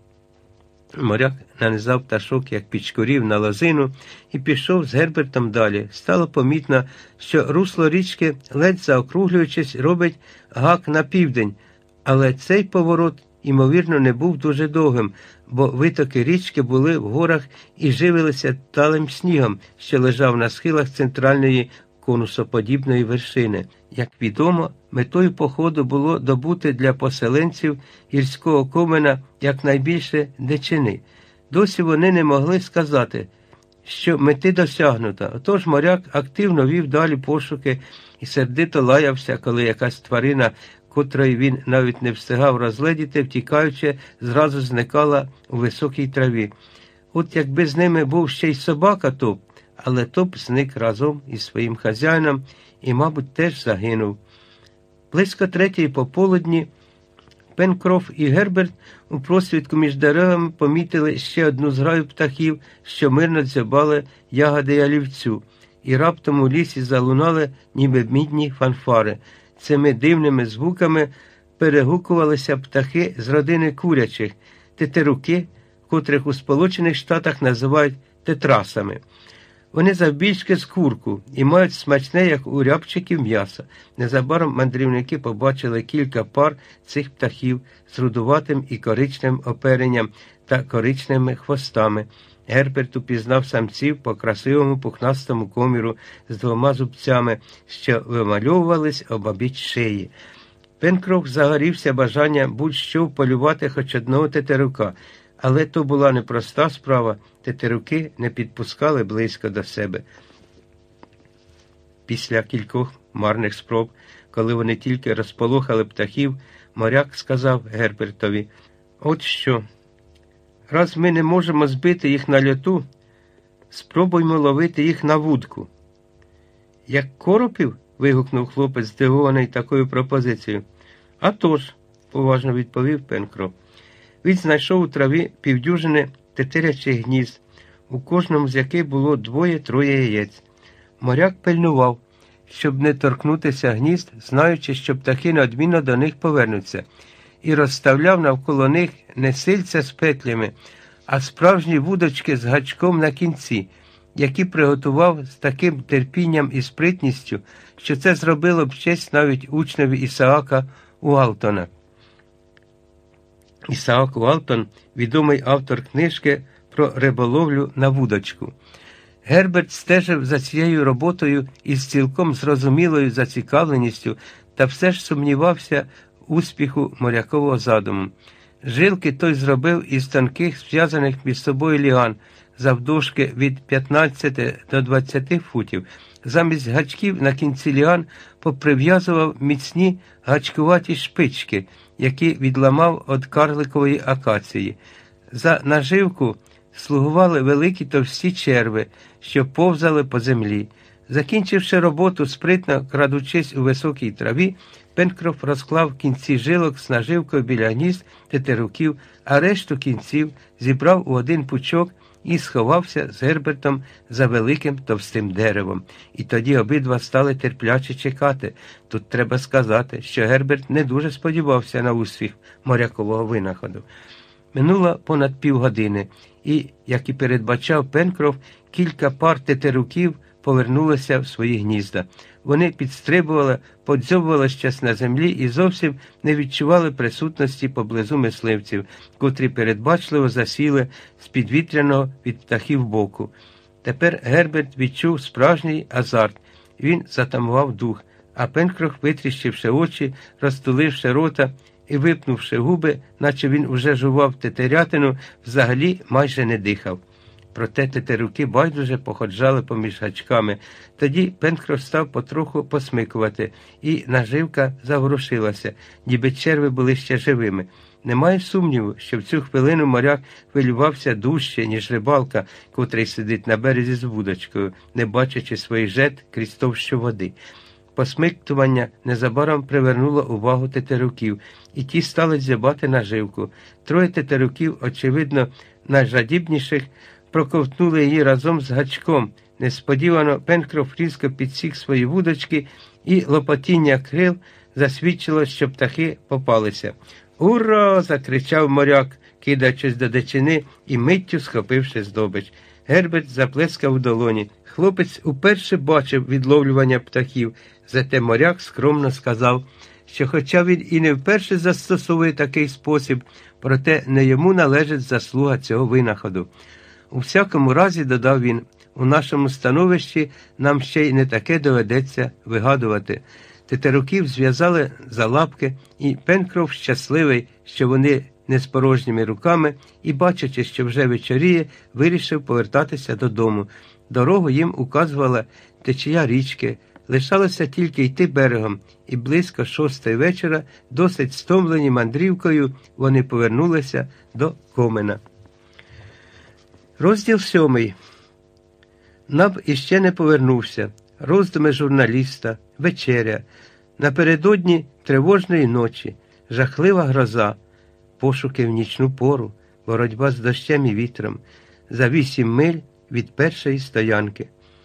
Моряк нанизав пташок, як підшкурів, на лозину і пішов з Гербертом далі. Стало помітно, що русло річки, ледь заокруглюючись, робить гак на південь, але цей поворот, ймовірно, не був дуже довгим, бо витоки річки були в горах і живилися талим снігом, що лежав на схилах центральної конусоподібної вершини. Як відомо, метою походу було добути для поселенців гірського комена якнайбільше дичини. Досі вони не могли сказати, що мети досягнуто. Отож моряк активно вів далі пошуки і сердито лаявся, коли якась тварина, котрої він навіть не встигав розгледіти, втікаючи, зразу зникала у високій траві. От якби з ними був ще й собака Топ, але Топ зник разом із своїм хазяїном і, мабуть, теж загинув. Близько третьої пополудні Пенкроф і Герберт у просвідку між деревами помітили ще одну зграю птахів, що мирно дзьобали ягоди ялівцю, і раптом у лісі залунали ніби мідні фанфари. Цими дивними звуками перегукувалися птахи з родини курячих – тетеруки, котрих у Сполучених Штатах називають тетрасами. Вони завбільшки з курку і мають смачне, як у рябчиків, м'ясо. Незабаром мандрівники побачили кілька пар цих птахів з рудуватим і коричневим оперенням та коричневими хвостами. Герберт упізнав самців по красивому пухнастому коміру з двома зубцями, що вимальовувались обабіч шиї. Пенкроф загорівся бажанням будь-що вполювати хоч одного тетерука, але то була непроста справа, тетеруки не підпускали близько до себе. Після кількох марних спроб, коли вони тільки розполохали птахів, моряк сказав Гербертові: «От що, раз ми не можемо збити їх на льоту, спробуймо ловити їх на вудку». «Як коропів?» – вигукнув хлопець, здивований такою пропозицією. «А тож», – поважно відповів Пенкроф. Він знайшов у траві півдюжини тетерячих гнізд, у кожному з яких було двоє-троє яєць. Моряк пильнував, щоб не торкнутися гнізд, знаючи, що птахи неодмінно до них повернуться, і розставляв навколо них не сильця з петлями, а справжні вудочки з гачком на кінці, які приготував з таким терпінням і спритністю, що це зробило б честь навіть учневі Ісаака Уалтона. Ісаак Уалтон – відомий автор книжки про риболовлю на вудочку. Герберт стежив за цією роботою із цілком зрозумілою зацікавленістю та все ж сумнівався в успіху морякового задуму. Жилки той зробив із тонких, зв'язаних між собою ліан, завдовжки від п'ятнадцяти до двадцяти футів. Замість гачків на кінці ліан поприв'язував міцні гачкуваті шпички, які відламав від карликової акації. За наживку слугували великі товсті черви, що повзали по землі. Закінчивши роботу, спритно крадучись у високій траві, Пенкроф розклав кінці жилок з наживкою біля гнізд тетеруків, а решту кінців зібрав у один пучок і сховався з Гербертом за великим товстим деревом. І тоді обидва стали терпляче чекати. Тут треба сказати, що Герберт не дуже сподівався на успіх морякового винаходу. Минуло понад півгодини, і, як і передбачав Пенкроф, кілька пар тетеруків повернулися в свої гнізда. Вони підстрибували, подзьобували щас на землі і зовсім не відчували присутності поблизу мисливців, котрі передбачливо засіли з підвітряного від птахів боку. Тепер Герберт відчув справжній азарт. Він затамував дух, а Пенкроф, витріщивши очі, розтуливши рота і випнувши губи, наче він уже жував тетерятину, взагалі майже не дихав. Проте тетеруки байдуже походжали поміж гачками. Тоді Пенкроф став потроху посмикувати, і наживка заворушилася, ніби черви були ще живими. Немає сумніву, що в цю хвилину моряк хвилювався дужче, ніж рибалка, котрий сидить на березі з вудочкою, не бачачи своїх жет крізь товщу води. Посмиктування незабаром привернуло увагу тетеруків, і ті стали дзьобати наживку. Троє тетеруків, очевидно, найжадібніших, проковтнули її разом з гачком. Несподівано Пенкроф різко підсік свої вудочки, і лопотіння крил засвідчило, що птахи попалися. «Ура!» – закричав моряк, кидаючись до дичини і миттю схопивши здобич. Герберт заплескав у долоні. Хлопець уперше бачив відловлювання птахів, зате моряк скромно сказав, що хоча він і не вперше застосовує такий спосіб, проте не йому належить заслуга цього винаходу. У всякому разі, додав він, у нашому становищі нам ще й не таке доведеться вигадувати. Тетеруків зв'язали за лапки, і Пенкроф, щасливий, що вони не з порожніми руками, і, бачачи, що вже вечоріє, вирішив повертатися додому. Дорогу їм указувала течія річки, лишалося тільки йти берегом, і близько шостої вечора, досить стомлені мандрівкою, вони повернулися до Комена. Розділ сьомий. Наб іще не повернувся. Роздуми журналіста, вечеря. Напередодні тривожної ночі, жахлива гроза, пошуки в нічну пору, боротьба з дощем і вітром, за вісім миль від першої стоянки.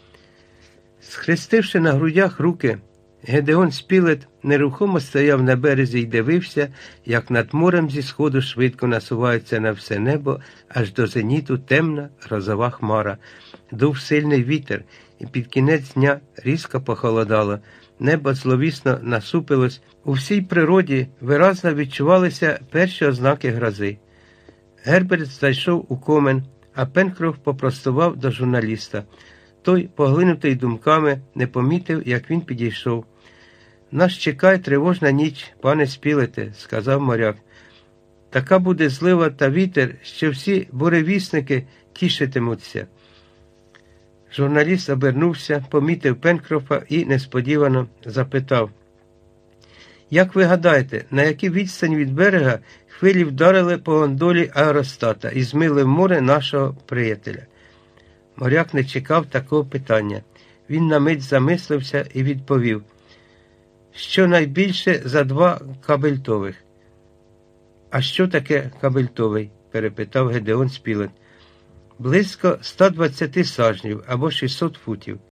Схрестивши на грудях руки, Гедеон Спілет нерухомо стояв на березі й дивився, як над морем зі сходу швидко насувається на все небо, аж до зеніту темна грозова хмара. Дув сильний вітер, і під кінець дня різко похолодало. Небо зловісно насупилось. У всій природі виразно відчувалися перші ознаки грози. Герберт зайшов у Комен, а Пенкроф попростував до журналіста. Той, поглинутий думками, не помітив, як він підійшов. «Нас чекає тривожна ніч, пане Спілете», – сказав моряк. «Така буде злива та вітер, що всі буревісники тішитимуться». Журналіст обернувся, помітив Пенкрофа і несподівано запитав. «Як ви гадаєте, на якій відстані від берега хвилі вдарили по гондолі аеростата і змили в море нашого приятеля?» Моряк не чекав такого питання. Він на мить замислився і відповів. «Щонайбільше за два кабельтових». «А що таке кабельтовий?» – перепитав Гедеон Спілет. близько ста двадцяти сажнів або шістсот футів.